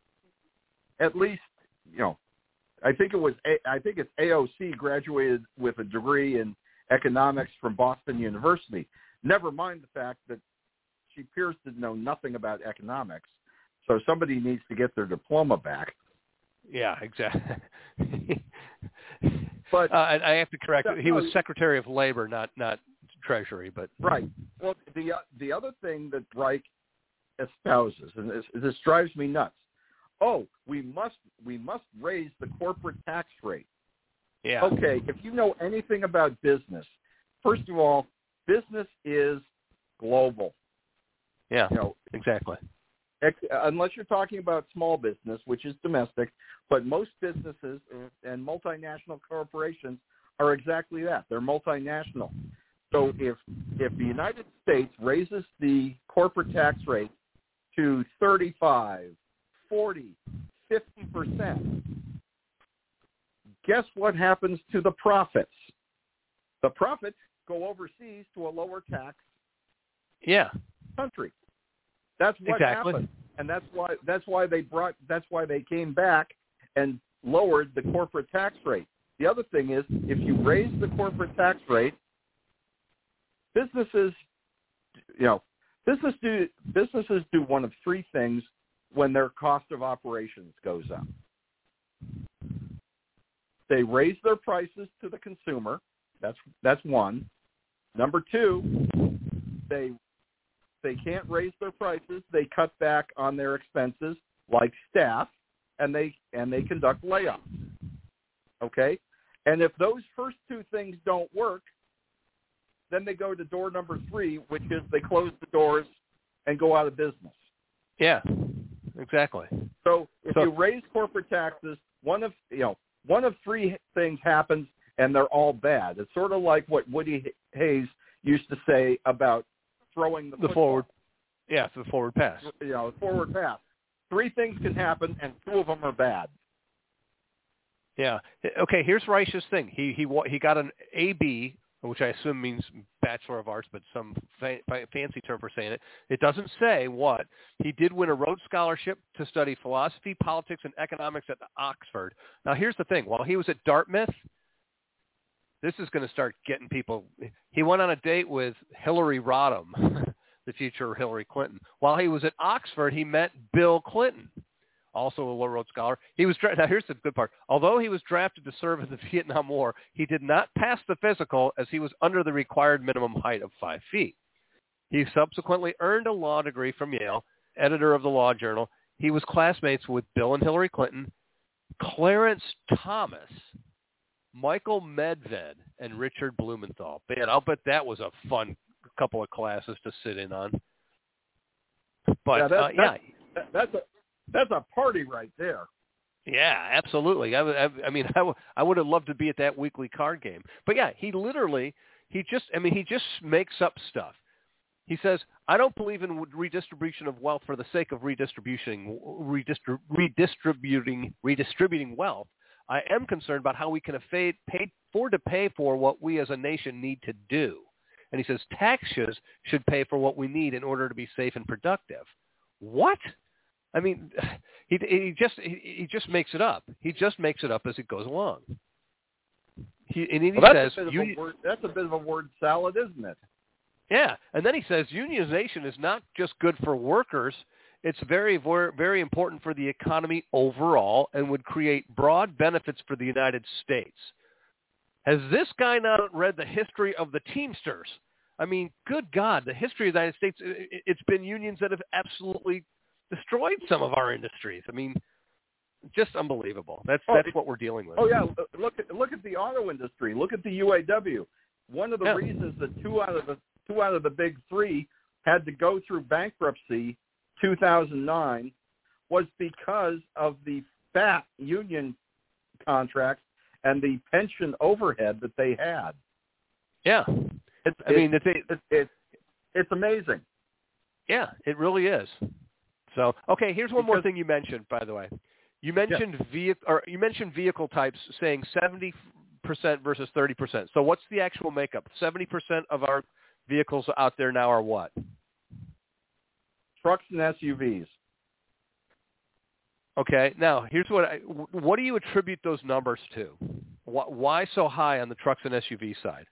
at least, you know, I think it was I think it's A O C graduated with a degree in economics from Boston University. Never mind the fact that she appears to know nothing about economics. So somebody needs to get their diploma back. Yeah, exactly. But uh, and I have to correct. No, he was no, Secretary of Labor, not not Treasury. But right. Well, the the other thing that Reich espouses, and this, this drives me nuts. Oh, we must we must raise the corporate tax rate. yeah. Okay, if you know anything about business, first of all, business is global. Yeah. You know, exactly. ex- unless you're talking about small business, which is domestic, but most businesses and multinational corporations are exactly that. They're multinational. So if if the United States raises the corporate tax rate to thirty-five, forty, fifty percent, guess what happens to the profits? The profits go overseas to a lower tax Yeah. country. That's what Exactly. happened, and that's why that's why they brought that's why they came back and lowered the corporate tax rate. The other thing is, if you raise the corporate tax rate, businesses, you know, business do businesses do one of three things when their cost of operations goes up. They raise their prices to the consumer. That's that's one. Number two, they they can't raise their prices. They cut back on their expenses, like staff, and they and they conduct layoffs. Okay, and if those first two things don't work, then they go to door number three, which is they close the doors and go out of business. Yeah. Exactly. So if So- you raise corporate taxes, one of you know one of three things happens, and they're all bad. It's sort of like what Woody Hayes used to say about throwing the, The football. forward. Yeah, the forward pass. You know, forward pass. Three things can happen, and two of them are bad. Yeah. Okay, here's Reich's thing. He he he got an A B, which I assume means Bachelor of Arts, but some fa- fancy term for saying it. It doesn't say what. He did win a Rhodes Scholarship to study philosophy, politics, and economics at Oxford. Now, here's the thing. While he was at Dartmouth, this is going to start getting people. He went on a date with Hillary Rodham, the future Hillary Clinton. While he was at Oxford, he met Bill Clinton, also a Rhodes Scholar. He was dra- now here's the good part. Although he was drafted to serve in the Vietnam War, he did not pass the physical as he was under the required minimum height of five feet. He subsequently earned a law degree from Yale, editor of the Law Journal. He was classmates with Bill and Hillary Clinton, Clarence Thomas, Michael Medved, and Richard Blumenthal. Man, I'll bet that was a fun couple of classes to sit in on. But yeah, that, uh, yeah. That, that's a that's a party right there. Yeah, absolutely. I, I, I mean, I, w- I would have loved to be at that weekly card game. But yeah, he literally, he just, I mean, he just makes up stuff. He says, I don't believe in redistribution of wealth for the sake of redistributing, redistri- redistributing, redistributing wealth. I am concerned about how we can afford, pay, afford to pay for what we as a nation need to do. And he says taxes should pay for what we need in order to be safe and productive. What? I mean, he, he just he, he just makes it up. He just makes it up as it goes along. He, and he well, says, that's a, bit union, of a word, that's a bit of a word salad, isn't it? Yeah, and then he says unionization is not just good for workers. It's very, very important for the economy overall and would create broad benefits for the United States. Has this guy not read the history of the Teamsters? I mean, good God, the history of the United States, it's been unions that have absolutely destroyed some of our industries. I mean, just unbelievable. That's oh, that's what we're dealing with. Oh, yeah, look at, look at the auto industry. Look at the U A W. One of the yeah. reasons that two out of the two out of the big three had to go through bankruptcy two thousand nine was because of the fat union contracts and the pension overhead that they had. Yeah. It's, I mean, it's, it's, it's, it's amazing. Yeah, it really is. So, okay, here's one because, more thing you mentioned, by the way. You mentioned yeah. vehicle, or you mentioned vehicle types saying seventy percent versus thirty percent. So what's the actual makeup? seventy percent of our vehicles out there now are what? Trucks and S U Vs. Okay. Now, here's what I, what do you attribute those numbers to? Why so high on the trucks and S U V side?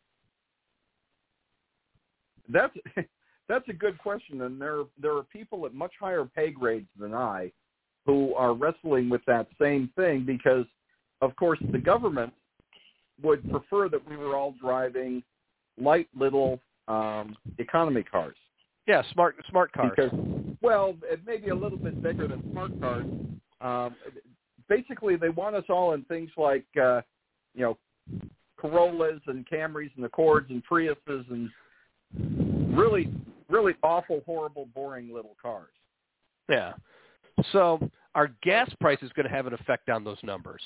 That's that's a good question, and there there are people at much higher pay grades than I who are wrestling with that same thing because, of course, the government would prefer that we were all driving light little um, economy cars. Yeah, smart smart cars. Because, well, it may be a little bit bigger than smart cars. Um, basically, they want us all in things like, uh, you know, Corollas and Camrys and Accords and Priuses and really, really awful, horrible, boring little cars. Yeah. So our gas price is going to have an effect on those numbers.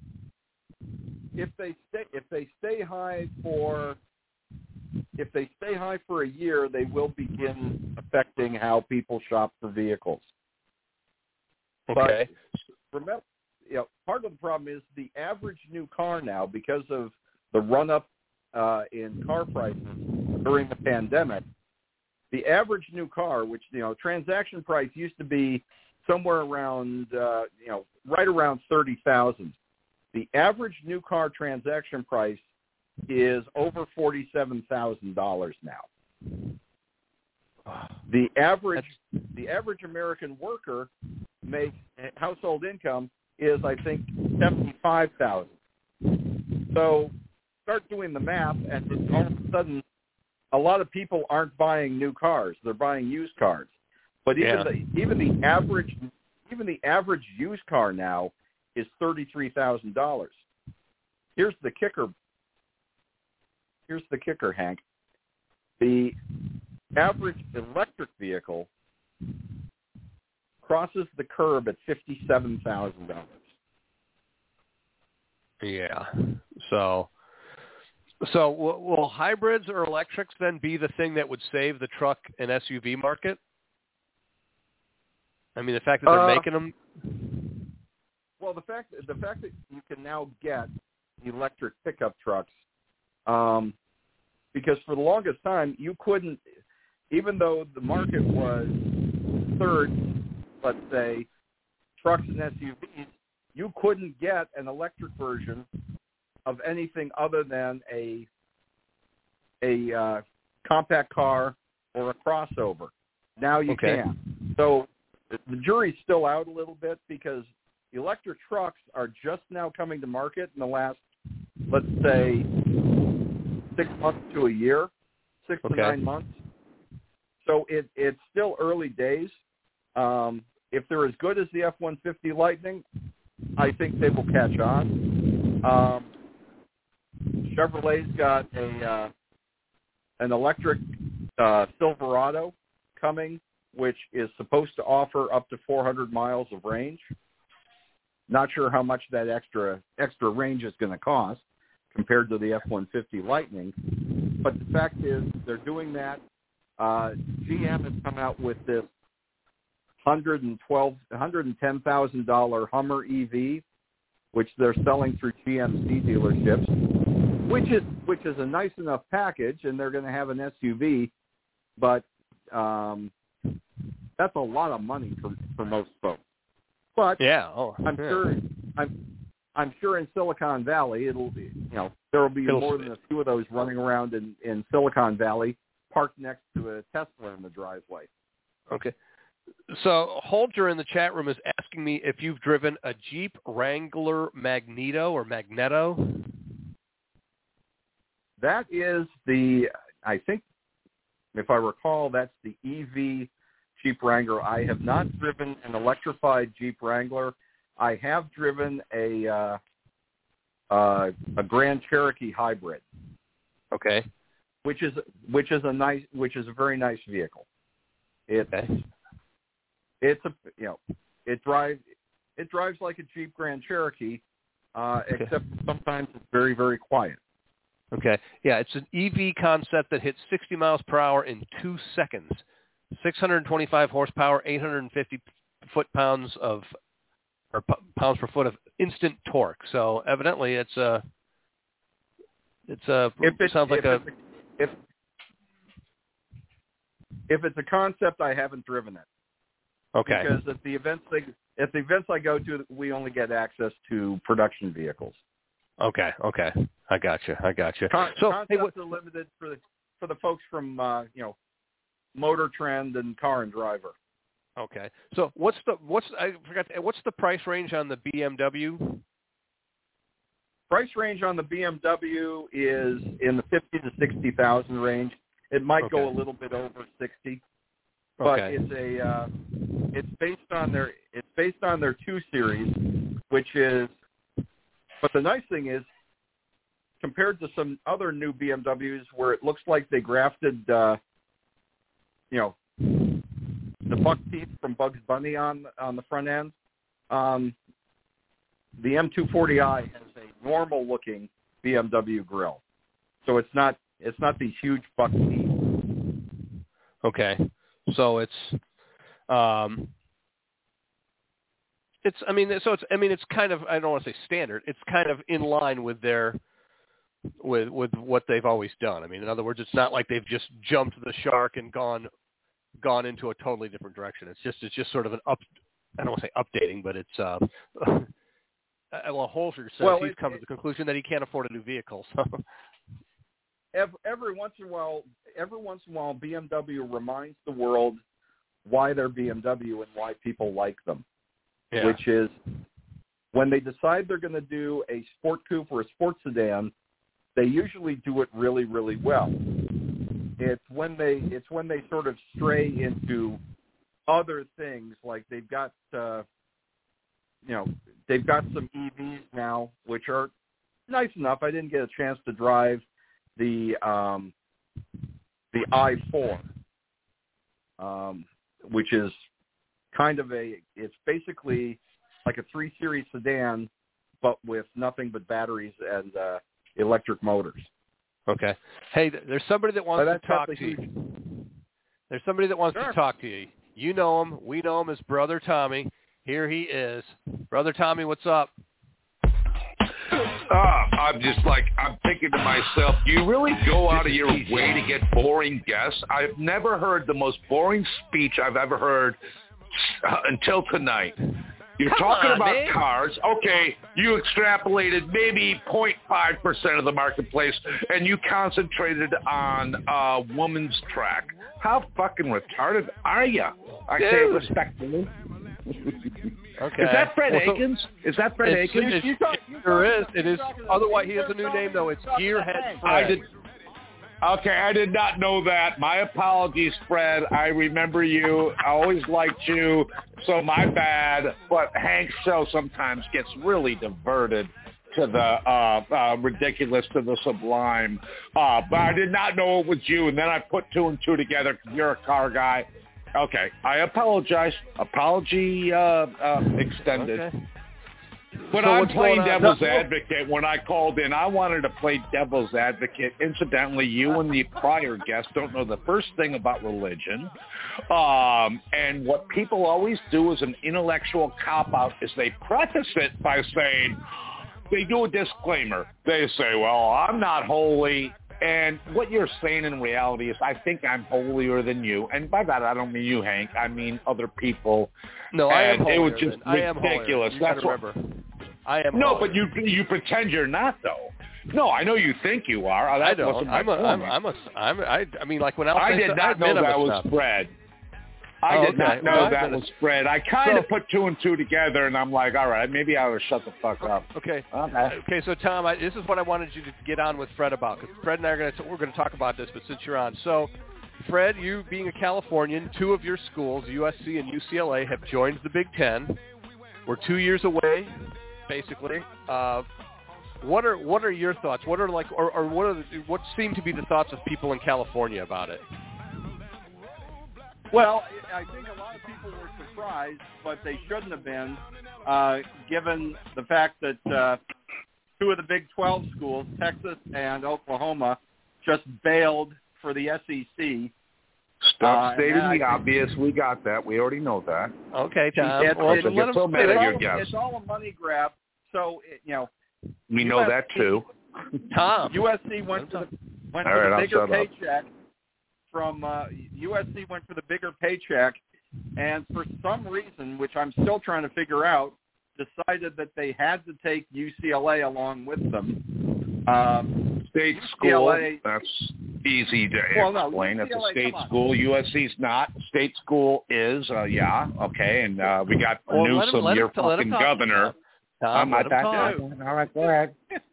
If they stay, if they stay high for, if they stay high for a year, they will begin affecting how people shop for vehicles. Okay. But remember, you know, part of the problem is the average new car now, because of the run-up uh, in car prices during the pandemic, the average new car, which, you know, transaction price used to be somewhere around, uh, you know, right around thirty thousand dollars. The average new car transaction price is over forty-seven thousand dollars now. The average the average American worker makes household income is, I think, seventy-five thousand dollars. So start doing the math, and then all of a sudden, a lot of people aren't buying new cars; they're buying used cars. But even yeah. the even the average even the average used car now is thirty-three thousand dollars. Here's the kicker. Here's the kicker, Hank. The average electric vehicle crosses the curb at fifty-seven thousand dollars. Yeah. So, so will, will hybrids or electrics then be the thing that would save the truck and S U V market? I mean, the fact that they're uh, making them. well, the fact the fact that you can now get electric pickup trucks, um, because for the longest time you couldn't, even though the market was third, let's say, trucks and S U Vs, you couldn't get an electric version of anything other than a a uh, compact car or a crossover. Now you okay. can. So the jury's still out a little bit because electric trucks are just now coming to market in the last, let's say, six months to a year, six okay. to nine months. So it, it's still early days. Um, if they're as good as the F one fifty Lightning, I think they will catch on. Um, Chevrolet's got a uh, an electric uh, Silverado coming, which is supposed to offer up to four hundred miles of range. Not sure how much that extra extra range is going to cost compared to the F one fifty Lightning, but the fact is they're doing that. Uh, G M has come out with this one hundred twelve, one hundred ten thousand dollars Hummer E V, which they're selling through G M C dealerships, which is which is a nice enough package, and they're going to have an S U V, but um, that's a lot of money for for most folks. But yeah, oh, I'm yeah. sure I'm I'm sure in Silicon Valley it'll be, you know, there will be It'll more than a few of those running around in, in Silicon Valley, parked next to a Tesla in the driveway. Okay. So Holger in the chat room is asking me if you've driven a Jeep Wrangler Magneto or Magneto. That is the, I think, if I recall, that's the E V Jeep Wrangler. I have not driven an electrified Jeep Wrangler. I have driven a uh, uh, a Grand Cherokee hybrid. Okay. Which is which is a nice which is a very nice vehicle. It okay. it's a you know it drives it drives like a Jeep Grand Cherokee, uh, okay. except sometimes it's very very quiet. Okay. Yeah, it's an E V concept that hits sixty miles per hour in two seconds. six hundred twenty-five horsepower, eight hundred fifty foot-pounds of, or pounds per foot of instant torque. So evidently, it's a, it's a, if it sounds like if a, if if it's a concept, I haven't driven it. Okay. Because at the events they, at the events I go to, we only get access to production vehicles. Okay. Okay. I got you. I got you. Con- so concepts hey, what, are limited for the for the folks from uh, you know, Motor Trend and Car and Driver. Okay. So what's the what's I forgot what's the price range on the B M W? Price range on the B M W is in the fifty to sixty thousand range. It might okay. go a little bit over sixty, but okay. it's a uh, it's based on their it's based on their two series, which is. But the nice thing is, compared to some other new B M Ws where it looks like they grafted, uh, you know, the buck teeth from Bugs Bunny on on the front end, um, the M two forty i has a normal-looking B M W grille, so it's not it's not these huge buck teeth. Okay, so it's, um, it's I mean so it's I mean it's kind of I don't want to say standard. It's kind of in line with their with with what they've always done. I mean, in other words, it's not like they've just jumped the shark and gone gone into a totally different direction. It's just it's just sort of an up. I don't want to say updating, but it's. Uh, well, Holger says well, he's it, come to it, the conclusion that he can't afford a new vehicle. So. Every, every once in a while, every once in a while, B M W reminds the world why they're B M W and why people like them. Yeah. Which is when they decide they're going to do a sport coupe or a sports sedan, they usually do it really, really well. It's when they it's when they sort of stray into other things, like they've got uh, you know they've got some E Vs now, which are nice enough. I didn't get a chance to drive the um, the i four, um, which is kind of a it's basically like a three series sedan, but with nothing but batteries and uh, electric motors. Okay. Hey, there's somebody that wants to talk to huge... you. There's somebody that wants sure. to talk to you. You know him. We know him as Brother Tommy. Here he is. Brother Tommy, what's up? Uh, I'm just like, I'm thinking to myself, do you really go out of your way to get boring guests? I've never heard the most boring speech I've ever heard uh, until tonight. You're Come talking on, about man. cars. Okay, you extrapolated maybe zero point five percent of the marketplace, and you concentrated on uh, woman's track. How fucking retarded are you? I say it Dude. respectfully. Okay. Is that Fred Well, so- Akins? Is that Fred It's- Akins? it's- You talk- you there talk- is. It you is. talking- Otherwise, he has a new name, though. It's Gearhead Fred. I did. Okay, I did not know that. My apologies, Fred. I remember you. I always liked you, so my bad. But Hank's show sometimes gets really diverted to the uh, uh, ridiculous, to the sublime. Uh, but I did not know it was you, and then I put two and two together because you're a car guy. Okay, I apologize. Apology uh, uh, extended. Okay. But So I'm what's playing going on? devil's No, no. advocate when I called in. I wanted to play devil's advocate. Incidentally, you and the prior guest don't know the first thing about religion. Um, and what people always do as an intellectual cop-out is they preface it by saying, they do a disclaimer. They say, well, I'm not holy. And what you're saying in reality is, I think I'm holier than you. And by that, I don't mean you, Hank. I mean other people. No, I am And it was holier just than- I am holier. ridiculous. You That's gotta what. remember. I am. No, holier. but you you pretend you're not, though. No, I know you think you are. I That don't. wasn't my I'm a. I'm. point. I'm a. I'm. I. I mean, like when Al I says did that, not I know admit that I'm a was snob. Fred. I Oh, did okay. not know Well, I that admit was it. Fred. I kind So- of put two and two together, and I'm like, all right, maybe I ought to shut the fuck up. Okay. Okay. Okay. So Tom, I, this is what I wanted you to get on with Fred about, because Fred and I are going to we're going to talk about this. But since you're on, so Fred, you being a Californian, two of your schools, U S C and U C L A, have joined the Big Ten. We're two years away, basically. Uh, what are what are your thoughts? What are like, or, or what are the, what seem to be the thoughts of people in California about it? Well, I think a lot of people were surprised, but they shouldn't have been, uh, given the fact that uh, two of the Big twelve schools, Texas and Oklahoma, just bailed for the S E C. Stop Uh, stating and the I- obvious. We got that. We already know that. Okay, Tom. It's- Well, it's- then let him so mad spit at it. your all, guess. it's all a money grab. So, it, you know, We know U S that C too. Tom. U S C went for the went All for right, the I'll bigger shut up. paycheck from uh, U S C went for the bigger paycheck, and for some reason, which I'm still trying to figure out, decided that they had to take U C L A along with them. Um, State U C school, L A that's easy to Well, no, explain. It's U C L A, a state come on. school. U S C's not. State school is, uh, yeah, okay. And uh, we got Well, let him- Newsom, let him- your let him fucking talk, governor. Tom, I'm let not him that talk. guy. All right, go ahead.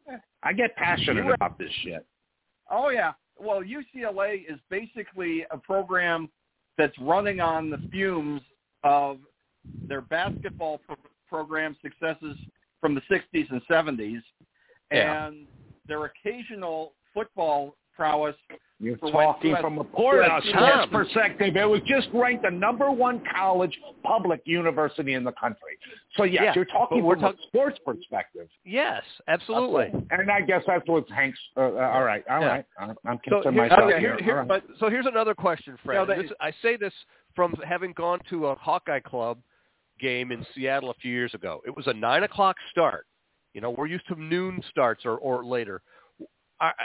I get passionate U S about this shit. Oh, yeah. Well, U C L A is basically a program that's running on the fumes of their basketball pro- program successes from the sixties and seventies, Yeah. and their occasional football prowess. You're For when talking U S from a poor U S uh, C sports Tom. perspective. It was just ranked the number one college public university in the country. So, yes, Yeah, you're talking but we're from talk- a sports perspective. Yes, absolutely. Okay. And I guess that's what Hank's. Uh, uh, all right, all Yeah. right. I'm, I'm So, concerned here, myself okay, here. here, here, All right. but, so here's another question, Fred. No, they- This, I say this from having gone to a Hawkeye Club game in Seattle a few years ago. It was a nine o'clock start. You know, we're used to noon starts or, or later. Are,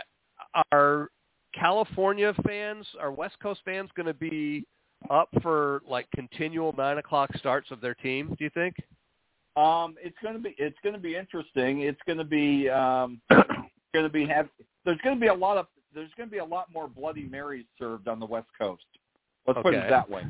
are California fans, are West Coast fans going to be up for like continual nine o'clock starts of their team? Do you think? Um, it's going to be it's going to be interesting. It's going to be um, going to be have. There's going to be a lot of there's going to be a lot more Bloody Marys served on the West Coast. Let's put Okay. it that way.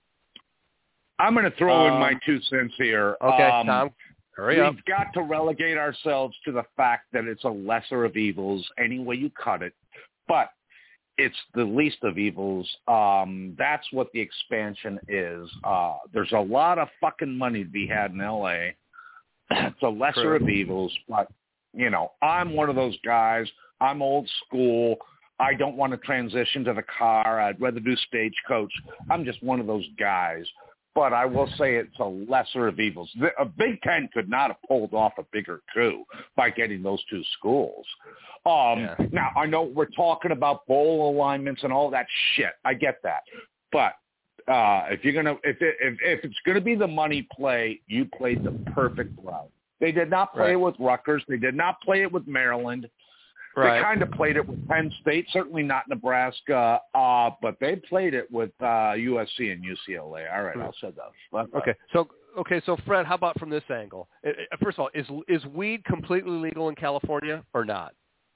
I'm going to throw in Um, my two cents here. Okay, Um, Tom, hurry We've up. got to relegate ourselves to the fact that it's a lesser of evils, any way you cut it. But it's the least of evils. Um, that's what the expansion is. Uh, there's a lot of fucking money to be had in L A. It's a lesser True. of evils, but, you know, I'm one of those guys. I'm old school. I don't want to transition to the car. I'd rather do stagecoach. I'm just one of those guys. But I will say it's a lesser of evils. The, a Big Ten could not have pulled off a bigger coup by getting those two schools. Um, Yeah. Now, I know we're talking about bowl alignments and all that shit. I get that. But Uh, if you're gonna, if it, if if it's gonna be the money play, you played the perfect route. They did not play Right. it with Rutgers. They did not play it with Maryland. Right. They kind of played it with Penn State, certainly not Nebraska, uh, but they played it with uh, U S C and U C L A. All right, I'll say those. Okay, so okay, so Fred, how about from this angle? Uh, First of all, is is weed completely legal in California or not?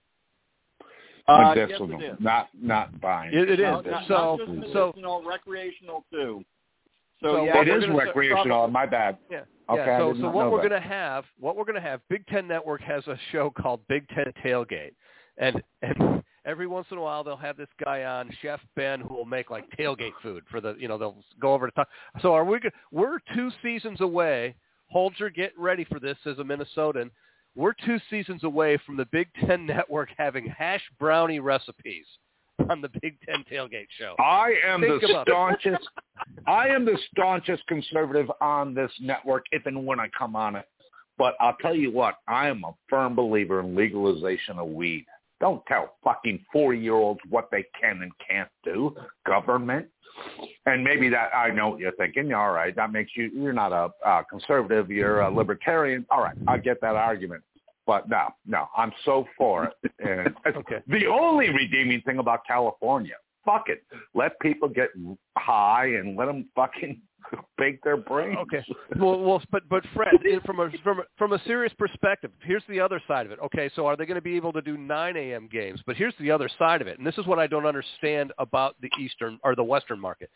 Uh, Medicinal, yes, it is. not not buying. It, it is. No, not, so not just so medicinal, recreational too. So, So yeah, what It we're is gonna- recreational. My bad. yeah. Okay, yeah. I So did so not what know we're that. gonna have, what we're gonna have, Big Ten Network has a show called Big Ten Tailgate, and and every once in a while they'll have this guy on, Chef Ben, who will make like tailgate food for the, you know, they'll go over to talk. So are we? go- We're two seasons away. Holger, get ready for this as a Minnesotan. We're two seasons away from the Big Ten Network having hash brownie recipes on the Big Ten Tailgate show. I am Think the about it. staunchest. I am the staunchest conservative on this network, if and when I come on it. But I'll tell you what, I am a firm believer in legalization of weed. Don't tell fucking forty-year-olds what they can and can't do, government. And maybe that, I know what you're thinking. All right, that makes you, you're not a uh, conservative, you're a libertarian. All right, I get that argument. But no, no, I'm so for it. And Okay. the only redeeming thing about California, fuck it. Let people get high and let them fucking bake their brains. Okay. Well, well, but but Fred, from a from a, from a serious perspective, here's the other side of it. Okay, so are they going to be able to do nine a.m. games? But here's the other side of it, and this is what I don't understand about the Eastern or the Western market.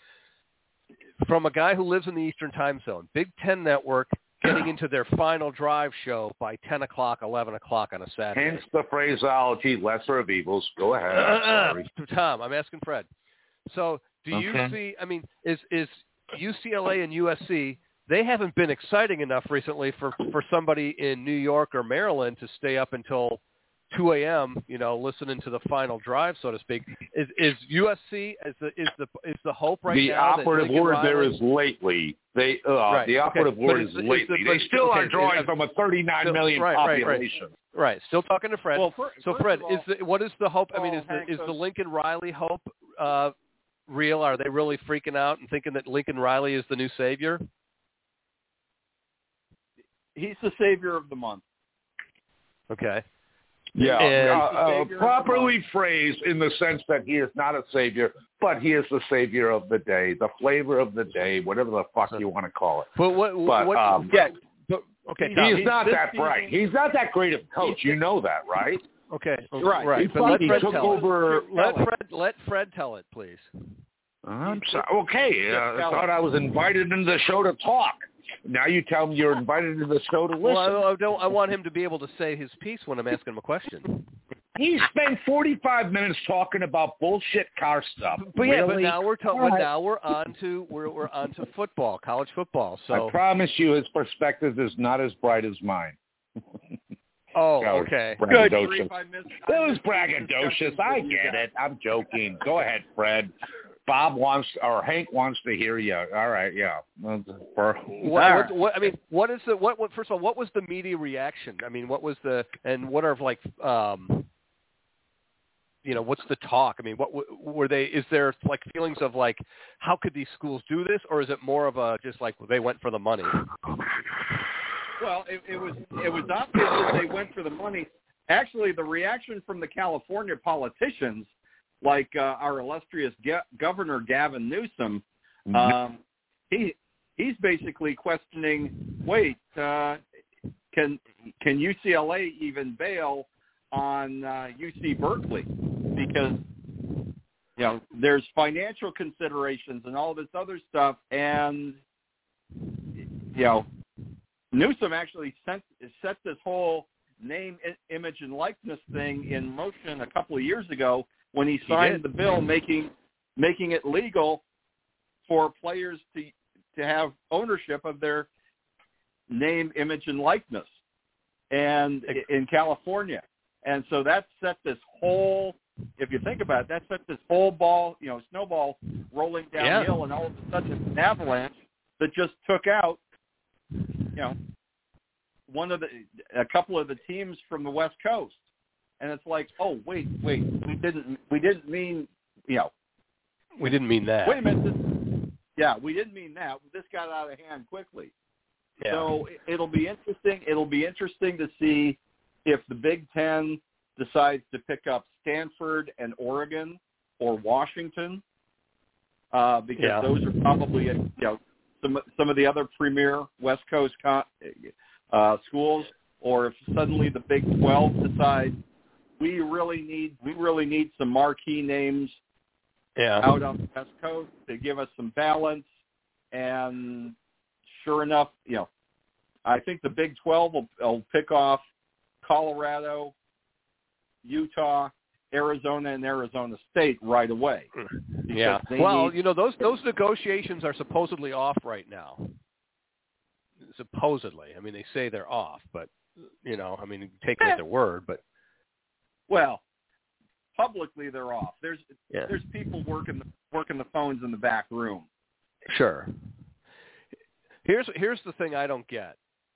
From a guy who lives in the Eastern time zone, Big Ten Network getting into their final drive show by ten o'clock, eleven o'clock on a Saturday. Hence the phraseology, lesser of evils. Go ahead. I'm sorry. Tom, I'm asking Fred. So do you Okay. see, I mean, is is U C L A and U S C, they haven't been exciting enough recently for, for somebody in New York or Maryland to stay up until two a.m., you know, listening to the final drive, so to speak. Is is U S C, is the is the, is the hope right the now? operative that Lincoln word there Riley, is lately. They uh, Right, the okay. operative But word is is the- is lately. the- they still okay, are drawing uh, from a thirty-nine still- million right, right, right. population. Right, still talking to Fred. Well, fir- so first Fred, of all- is the, what is the hope? I mean, Oh, is the Hank, is so- the Lincoln Riley hope uh, real? Are they really freaking out and thinking that Lincoln Riley is the new savior? he's the savior of the month. Okay. Yeah, And- uh, uh, Savior of the properly phrased in the sense that he is not a savior, but he is the savior of the day, the flavor of the day, whatever the fuck you want to call it. But what? But, what um, yeah. But, okay. Tom, He's he's- not this that season- bright. He's not that great of a coach. You know that, right? okay. Right. Right. He But let fucking Fred took tell over. it. Let Fred. Let Fred tell it, please. I'm sorry. Okay, uh, I Tell thought it. I was invited into the show to talk. Now you tell me you're invited into the show to listen. Well, I, I don't. I want him to be able to say his piece when I'm asking him a question. He spent forty-five minutes talking about bullshit car stuff. But yeah, but Really? now we're talking. All right. Now we're on to we're we're on to football, college football. So. I promise you, his perspective is not as bright as mine. Oh, That was okay. braggadocious. Sharif, I missed- It I was missed the braggadocious. discussions I with you get guys. it. I'm joking. Go ahead, Fred. Bob wants, or Hank wants to hear you. All right, yeah. For, What, what, what, I mean, what is the what, what? First of all, what was the media reaction? I mean, what was the and what are like, um, you know, what's the talk? I mean, what were they? Is there like feelings of like, how could these schools do this, or is it more of a just like they went for the money? Well, it, it was it was obvious that they went for the money. Actually, the reaction from the California politicians, like uh, our illustrious Ga- Governor Gavin Newsom, um, he he's basically questioning. Wait, uh, can can U C L A even bail on uh, U C Berkeley? Because you know there's financial considerations and all this other stuff, and you know. Newsom actually sent, set this whole name, i- image, and likeness thing in motion a couple of years ago when he signed did. the bill making making it legal for players to to have ownership of their name, image, and likeness, and in California. And so that set this whole, if you think about it, that set this whole ball, you know, snowball rolling downhill, Yeah. and all of a sudden it's an avalanche that just took out, you know, one of the, a couple of the teams from the West Coast, and it's like, oh wait, wait, we didn't, we didn't mean, you know, We didn't mean that. wait a minute, this, Yeah, we didn't mean that. This got out of hand quickly. Yeah. So it'll be interesting. It'll be interesting to see if the Big Ten decides to pick up Stanford and Oregon or Washington, uh, because yeah. those are probably, you know, some some of the other premier West Coast con- uh, schools, or if suddenly the Big twelve decides we really need we really need some marquee names yeah. out on the West Coast to give us some balance. And sure enough, you know, I think the Big twelve will, will pick off Colorado, Utah, Arizona, and Arizona State right away. Yeah. Well, need, you know, those those negotiations are supposedly off right now. Supposedly. I mean, they say they're off, but, you know, I mean, take them at their word, but. Well, publicly they're off. There's yeah. there's people working the, working the phones in the back room. Sure. Here's here's the thing I don't get.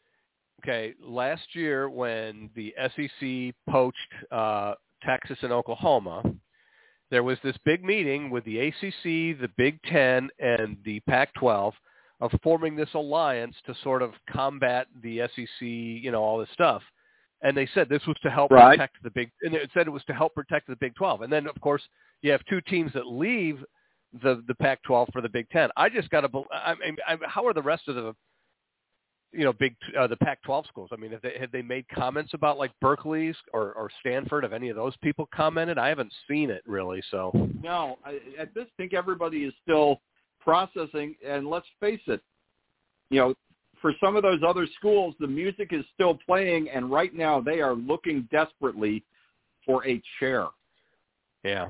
Okay, last year when the S E C poached uh, Texas and Oklahoma, there was this big meeting with the A C C, the Big Ten, and the Pac twelve of forming this alliance to sort of combat the S E C, you know, all this stuff. And they said this was to help right. protect the Big, and it said it was to help protect the Big twelve. And then, of course, you have two teams that leave the the Pac twelve for the Big Ten. I just got to, I mean, I, how are the rest of the, you know, big uh, the Pac twelve schools? I mean, have they have they made comments about like Berkeley's or, or Stanford? Have any of those people commented? I haven't seen it really. So no, I, at this, I think everybody is still processing. And let's face it, you know, for some of those other schools, the music is still playing, and right now they are looking desperately for a chair. Yeah.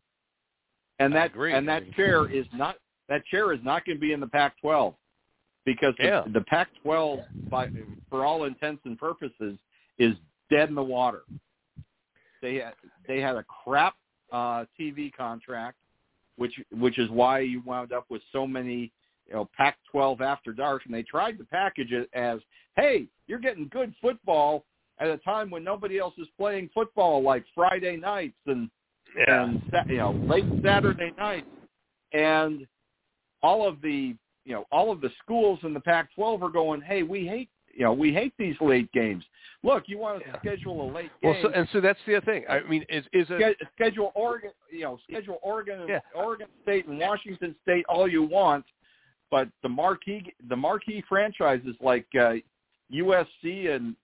And that agree. and that chair is not that chair is not going to be in the Pac twelve, because yeah. the, the Pac twelve, by, for all intents and purposes, is dead in the water. They had, they had a crap uh, T V contract, which which is why you wound up with so many, you know, Pac twelve After Dark, and they tried to package it as, hey, you're getting good football at a time when nobody else is playing football, like Friday nights and yeah. and you know late Saturday nights, and all of the you know all of the schools in the Pac twelve are going, hey, we hate you know we hate these late games. Look, you want to yeah. schedule a late game? Well, so, and so that's the other thing. I mean, is is it schedule Oregon? You know, schedule Oregon and yeah. Oregon State and Washington State all you want, but the marquee the marquee franchises like uh, U S C and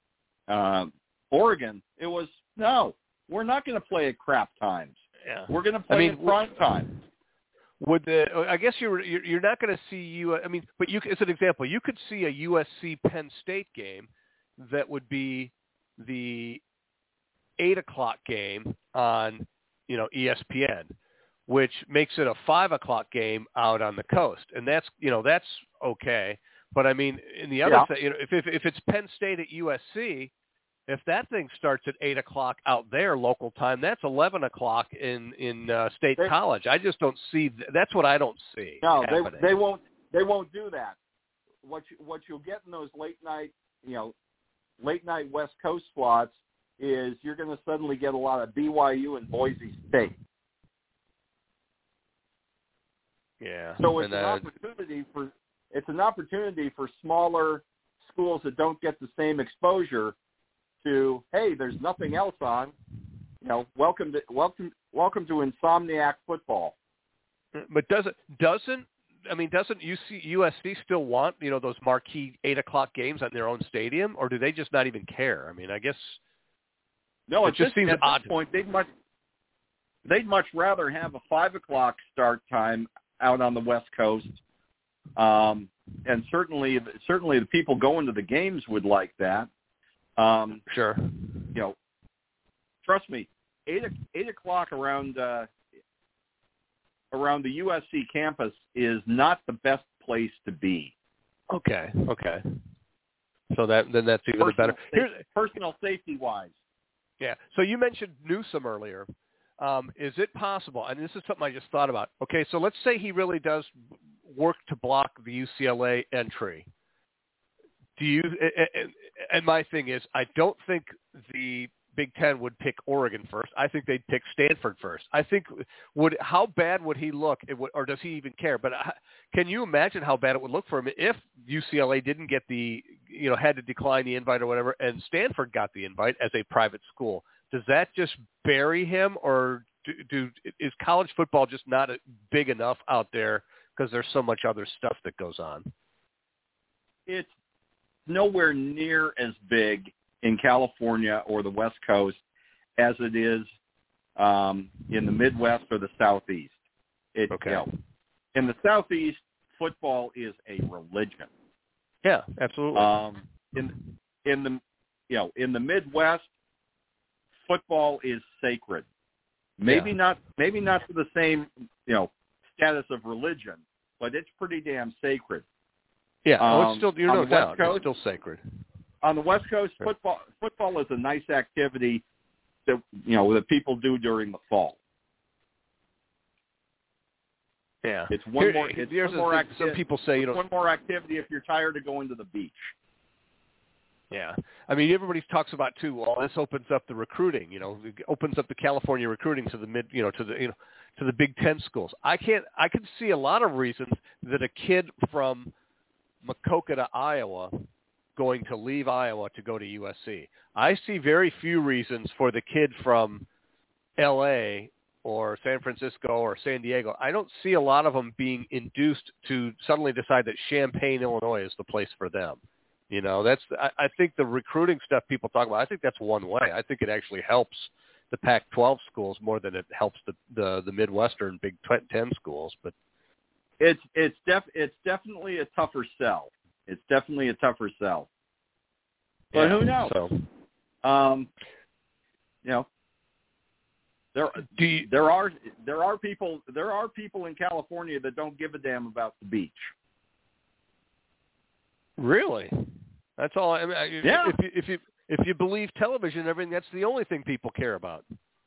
uh, Oregon, it was no. We're not going to play at crap times. Yeah. We're going to play I mean, at prime time. Would the? I guess you're you're not going to see you. I mean, but you as an example, you could see a U S C Penn State game that would be the eight o'clock game on you know E S P N, which makes it a five o'clock game out on the coast, and that's you know that's okay. But I mean, in the other yeah. thing, you know, if, if if it's Penn State at U S C. If that thing starts at eight o'clock out there local time, that's eleven o'clock in in uh, State they, College. I just don't see. That's what I don't see. No, happening. they they won't they won't do that. What you, what you'll get in those late night you know late night West Coast slots is you're going to suddenly get a lot of B Y U and Boise State. Yeah. So it's and, an uh, opportunity for it's an opportunity for smaller schools that don't get the same exposure. To hey, there's nothing else on. You know, welcome to welcome welcome to Insomniac football. But doesn't doesn't I mean doesn't U C, U S C still want you know those marquee eight o'clock games on their own stadium, or do they just not even care? I mean, I guess no. It At just this, seems at odd. this point, they'd much they'd much rather have a five o'clock start time out on the West Coast, um, and certainly certainly the people going to the games would like that. Um, sure. You know, trust me, eight eight o'clock around uh, around the U S C campus is not the best place to be. Okay. Okay. So that then that's even personal better. Safety, personal safety wise. Yeah. So you mentioned Newsom earlier. Um, is it possible? And this is something I just thought about. Okay. So let's say he really does work to block the U C L A entry. Do you? And my thing is, I don't think the Big Ten would pick Oregon first. I think they'd pick Stanford first. I think would how bad would he look, it would, or does he even care? But can you imagine how bad it would look for him if U C L A didn't get the, you know, had to decline the invite or whatever, and Stanford got the invite as a private school? Does that just bury him, or do, do is college football just not big enough out there because there's so much other stuff that goes on? It's nowhere near as big in California or the West Coast as it is um, in the Midwest or the Southeast. It, okay. You know, in the Southeast, football is a religion. Yeah, absolutely. Um, in in the you know in the Midwest, football is sacred. Maybe yeah. not maybe not to the same you know status of religion, but it's pretty damn sacred. Yeah, um, oh, it's still you're no doubt Coast, it's still sacred. On the West Coast, football football is a nice activity that you know that people do during the fall. Yeah, it's one Here, more. It's here's one more thing, acti- some people say you know one more activity if you're tired of going to the beach. Yeah, I mean everybody talks about too. Well, this opens up the recruiting. You know, it opens up the California recruiting to the mid. You know, to the you know to the Big Ten schools. I can't. I can see a lot of reasons that a kid from Maquoketa, Iowa, going to leave Iowa to go to U S C. I see very few reasons for the kid from L A or San Francisco or San Diego. I don't see a lot of them being induced to suddenly decide that Champaign, Illinois is the place for them. You know, that's I, I think the recruiting stuff people talk about, I think that's one way. I think it actually helps the Pac twelve schools more than it helps the the, the Midwestern Big Ten schools. But it's it's def it's definitely a tougher sell. It's definitely a tougher sell. But yeah, who knows? So, um, you know, there do you, there are there are people there are people in California that don't give a damn about the beach. Really? That's all. I mean, yeah. If you, if you if you believe television and everything, that's the only thing people care about.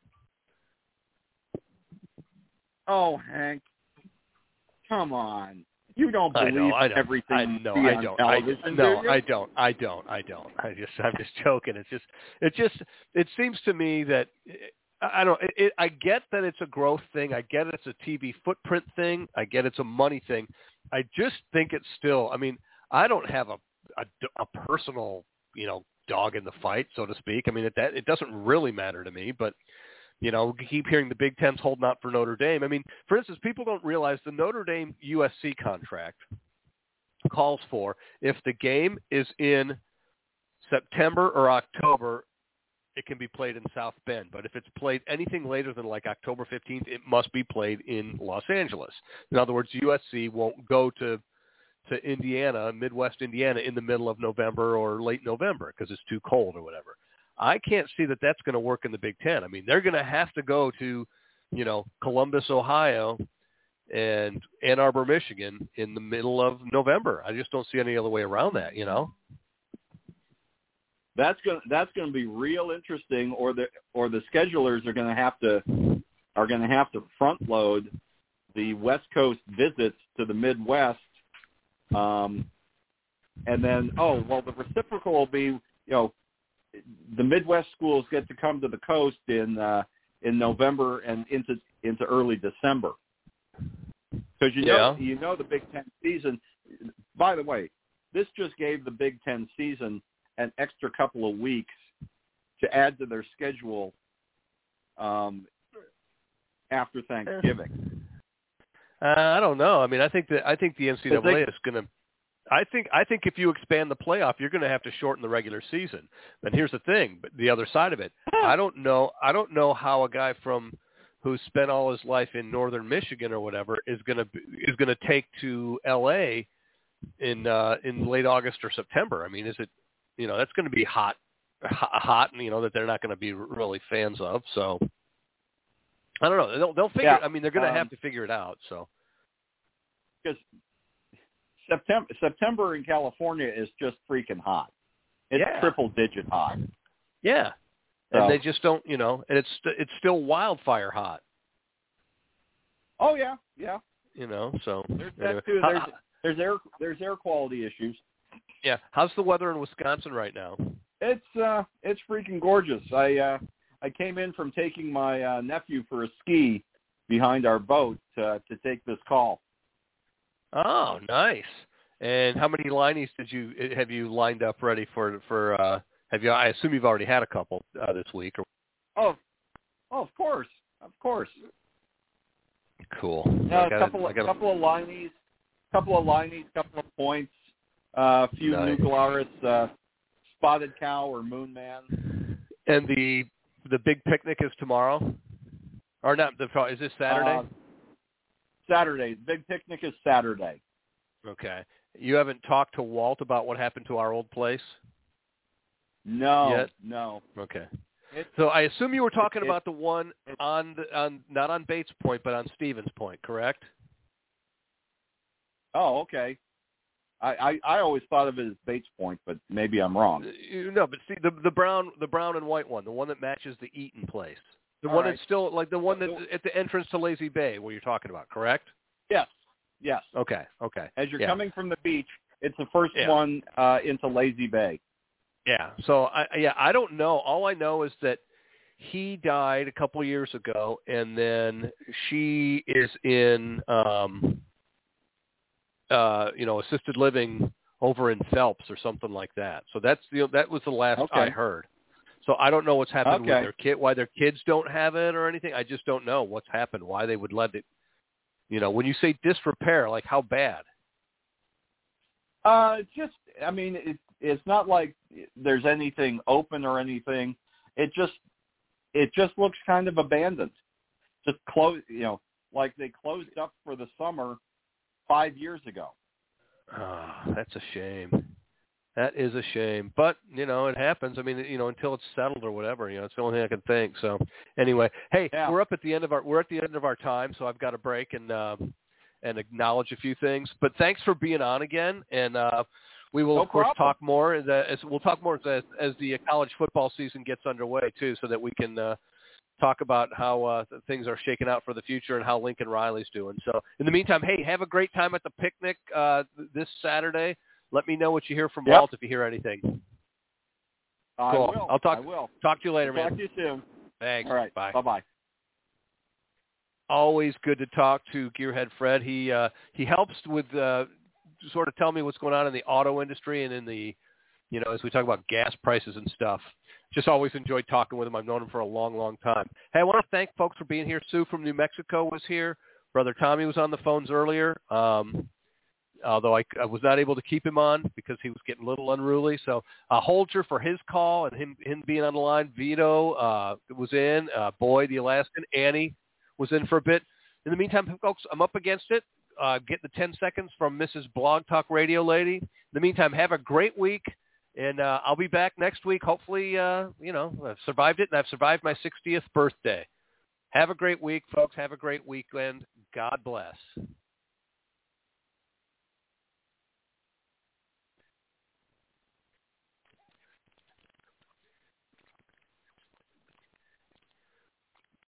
Oh, Hank, come on. You don't I believe know, I know. everything I you know, see I on don't. television, I, do no, you? I don't. I don't. I don't. I just, I'm just joking. It's just, it just, it seems to me that I don't. It, it, I get that it's a growth thing. I get it's a T V footprint thing. I get it's a money thing. I just think it's still. I mean, I don't have a a, a personal, you know, dog in the fight, so to speak. I mean, it, that it doesn't really matter to me, but. You know, keep hearing the Big Ten's holding out for Notre Dame. I mean, for instance, people don't realize the Notre Dame U S C contract calls for if the game is in September or October, it can be played in South Bend. But if it's played anything later than like October fifteenth, it must be played in Los Angeles. In other words, U S C won't go to to Indiana, Midwest Indiana, in the middle of November or late November because it's too cold or whatever. I can't see that that's going to work in the Big Ten. I mean, they're going to have to go to, you know, Columbus, Ohio, and Ann Arbor, Michigan, in the middle of November. I just don't see any other way around that. You know, that's going that's going to be real interesting. Or the or the schedulers are going to have to are going to have to front load the West Coast visits to the Midwest, um, and then oh well, the reciprocal will be you know. The Midwest schools get to come to the coast in uh, in November and into into early December because you know yeah. you know the Big Ten season. By the way, this just gave the Big Ten season an extra couple of weeks to add to their schedule um, after Thanksgiving. Uh, I don't know. I mean, I think that I think the N C double A they, is going to. I think I think if you expand the playoff, you're going to have to shorten the regular season. And here's the thing: but the other side of it, I don't know. I don't know how a guy from who spent all his life in northern Michigan or whatever is going to is going to take to L A in uh, in late August or September. I mean, is it you know that's going to be hot, hot, and you know that they're not going to be really fans of. So I don't know. They'll they'll figure. Yeah, I mean, they're going to um, have to figure it out. So because. September September in California is just freaking hot. It's yeah. triple digit hot. Yeah, so, and they just don't, you know, and it's it's still wildfire hot. Oh yeah, yeah. You know, so there's anyway. that too. How, There's there's air there's air quality issues. yeah. How's the weather in Wisconsin right now? It's uh, it's freaking gorgeous. I uh, I came in from taking my uh, nephew for a ski behind our boat uh, to take this call. Oh, nice. And how many lineys did you have you lined up ready for for? Uh, have you? I assume you've already had a couple uh, this week. Or... Oh, oh, of course, of course. Cool. Yeah, gotta, a couple, of, gotta... couple of lineys, couple of lineys, couple of points, uh, a few nice. nuclearis, uh, spotted cow or moon man. And the the big picnic is tomorrow, or not? The is this Saturday? Uh, Saturday. The big picnic is Saturday. Okay. You haven't talked to Walt about what happened to our old place? No, yet? no. Okay. It, so I assume you were talking it, about the one it, on the, on not on Bates Point, but on Stevens Point, correct? Oh, okay. I, I, I always thought of it as Bates Point, but maybe I'm wrong. No, but see the the brown the brown and white one, the one that matches the Eaton place, the All one right. that's still like the one that at the entrance to Lazy Bay, where you're talking about, correct? Yes, yes. Okay, okay. As you're yeah. coming from the beach, it's the first yeah. one uh, into Lazy Bay. Yeah. So I yeah I don't know. All I know is that he died a couple years ago, and then she is in um uh you know assisted living over in Phelps or something like that. So that's the that was the last okay. I heard. So I don't know what's happened okay. with their kid, why their kids don't have it or anything. I just don't know what's happened, why they would let it. You know, when you say disrepair, like how bad? Uh, just I mean, it, it's not like there's anything open or anything. It just it just looks kind of abandoned. Just close, you know, like they closed up for the summer five years ago. Oh, that's a shame. That is a shame. But, you know, it happens. I mean, you know, until it's settled or whatever, you know, it's the only thing I can think. So anyway, hey, yeah. we're up at the end of our we're at the end of our time, so I've got to break and um and acknowledge a few things. But thanks for being on again, and uh we will no of course problem. talk more as, as we'll talk more as as the college football season gets underway too, so that we can uh talk about how uh, things are shaking out for the future and how Lincoln Riley's doing. So in the meantime, hey, have a great time at the picnic uh, this Saturday. Let me know what you hear from yep. Walt if you hear anything. I cool. will. I'll talk. I will. Talk to you later, I'll man. Talk to you soon. Thanks. All right. Bye. Bye-bye. Always good to talk to Gearhead Fred. He uh, he helps with uh, sort of tell me what's going on in the auto industry and in the, you know, as we talk about gas prices and stuff. Just always enjoyed talking with him. I've known him for a long, long time. Hey, I want to thank folks for being here. Sue from New Mexico was here. Brother Tommy was on the phones earlier, um, although I, I was not able to keep him on because he was getting a little unruly. So uh, Holger for his call and him, him being on the line. Vito uh, was in. Uh, Boyd, the Alaskan. Annie was in for a bit. In the meantime, folks, I'm up against it. Uh, get the ten seconds from Missus Blog Talk Radio Lady. In the meantime, have a great week. And uh, I'll be back next week. Hopefully, uh, you know, I've survived it, and I've survived my sixtieth birthday. Have a great week, folks. Have a great weekend. God bless.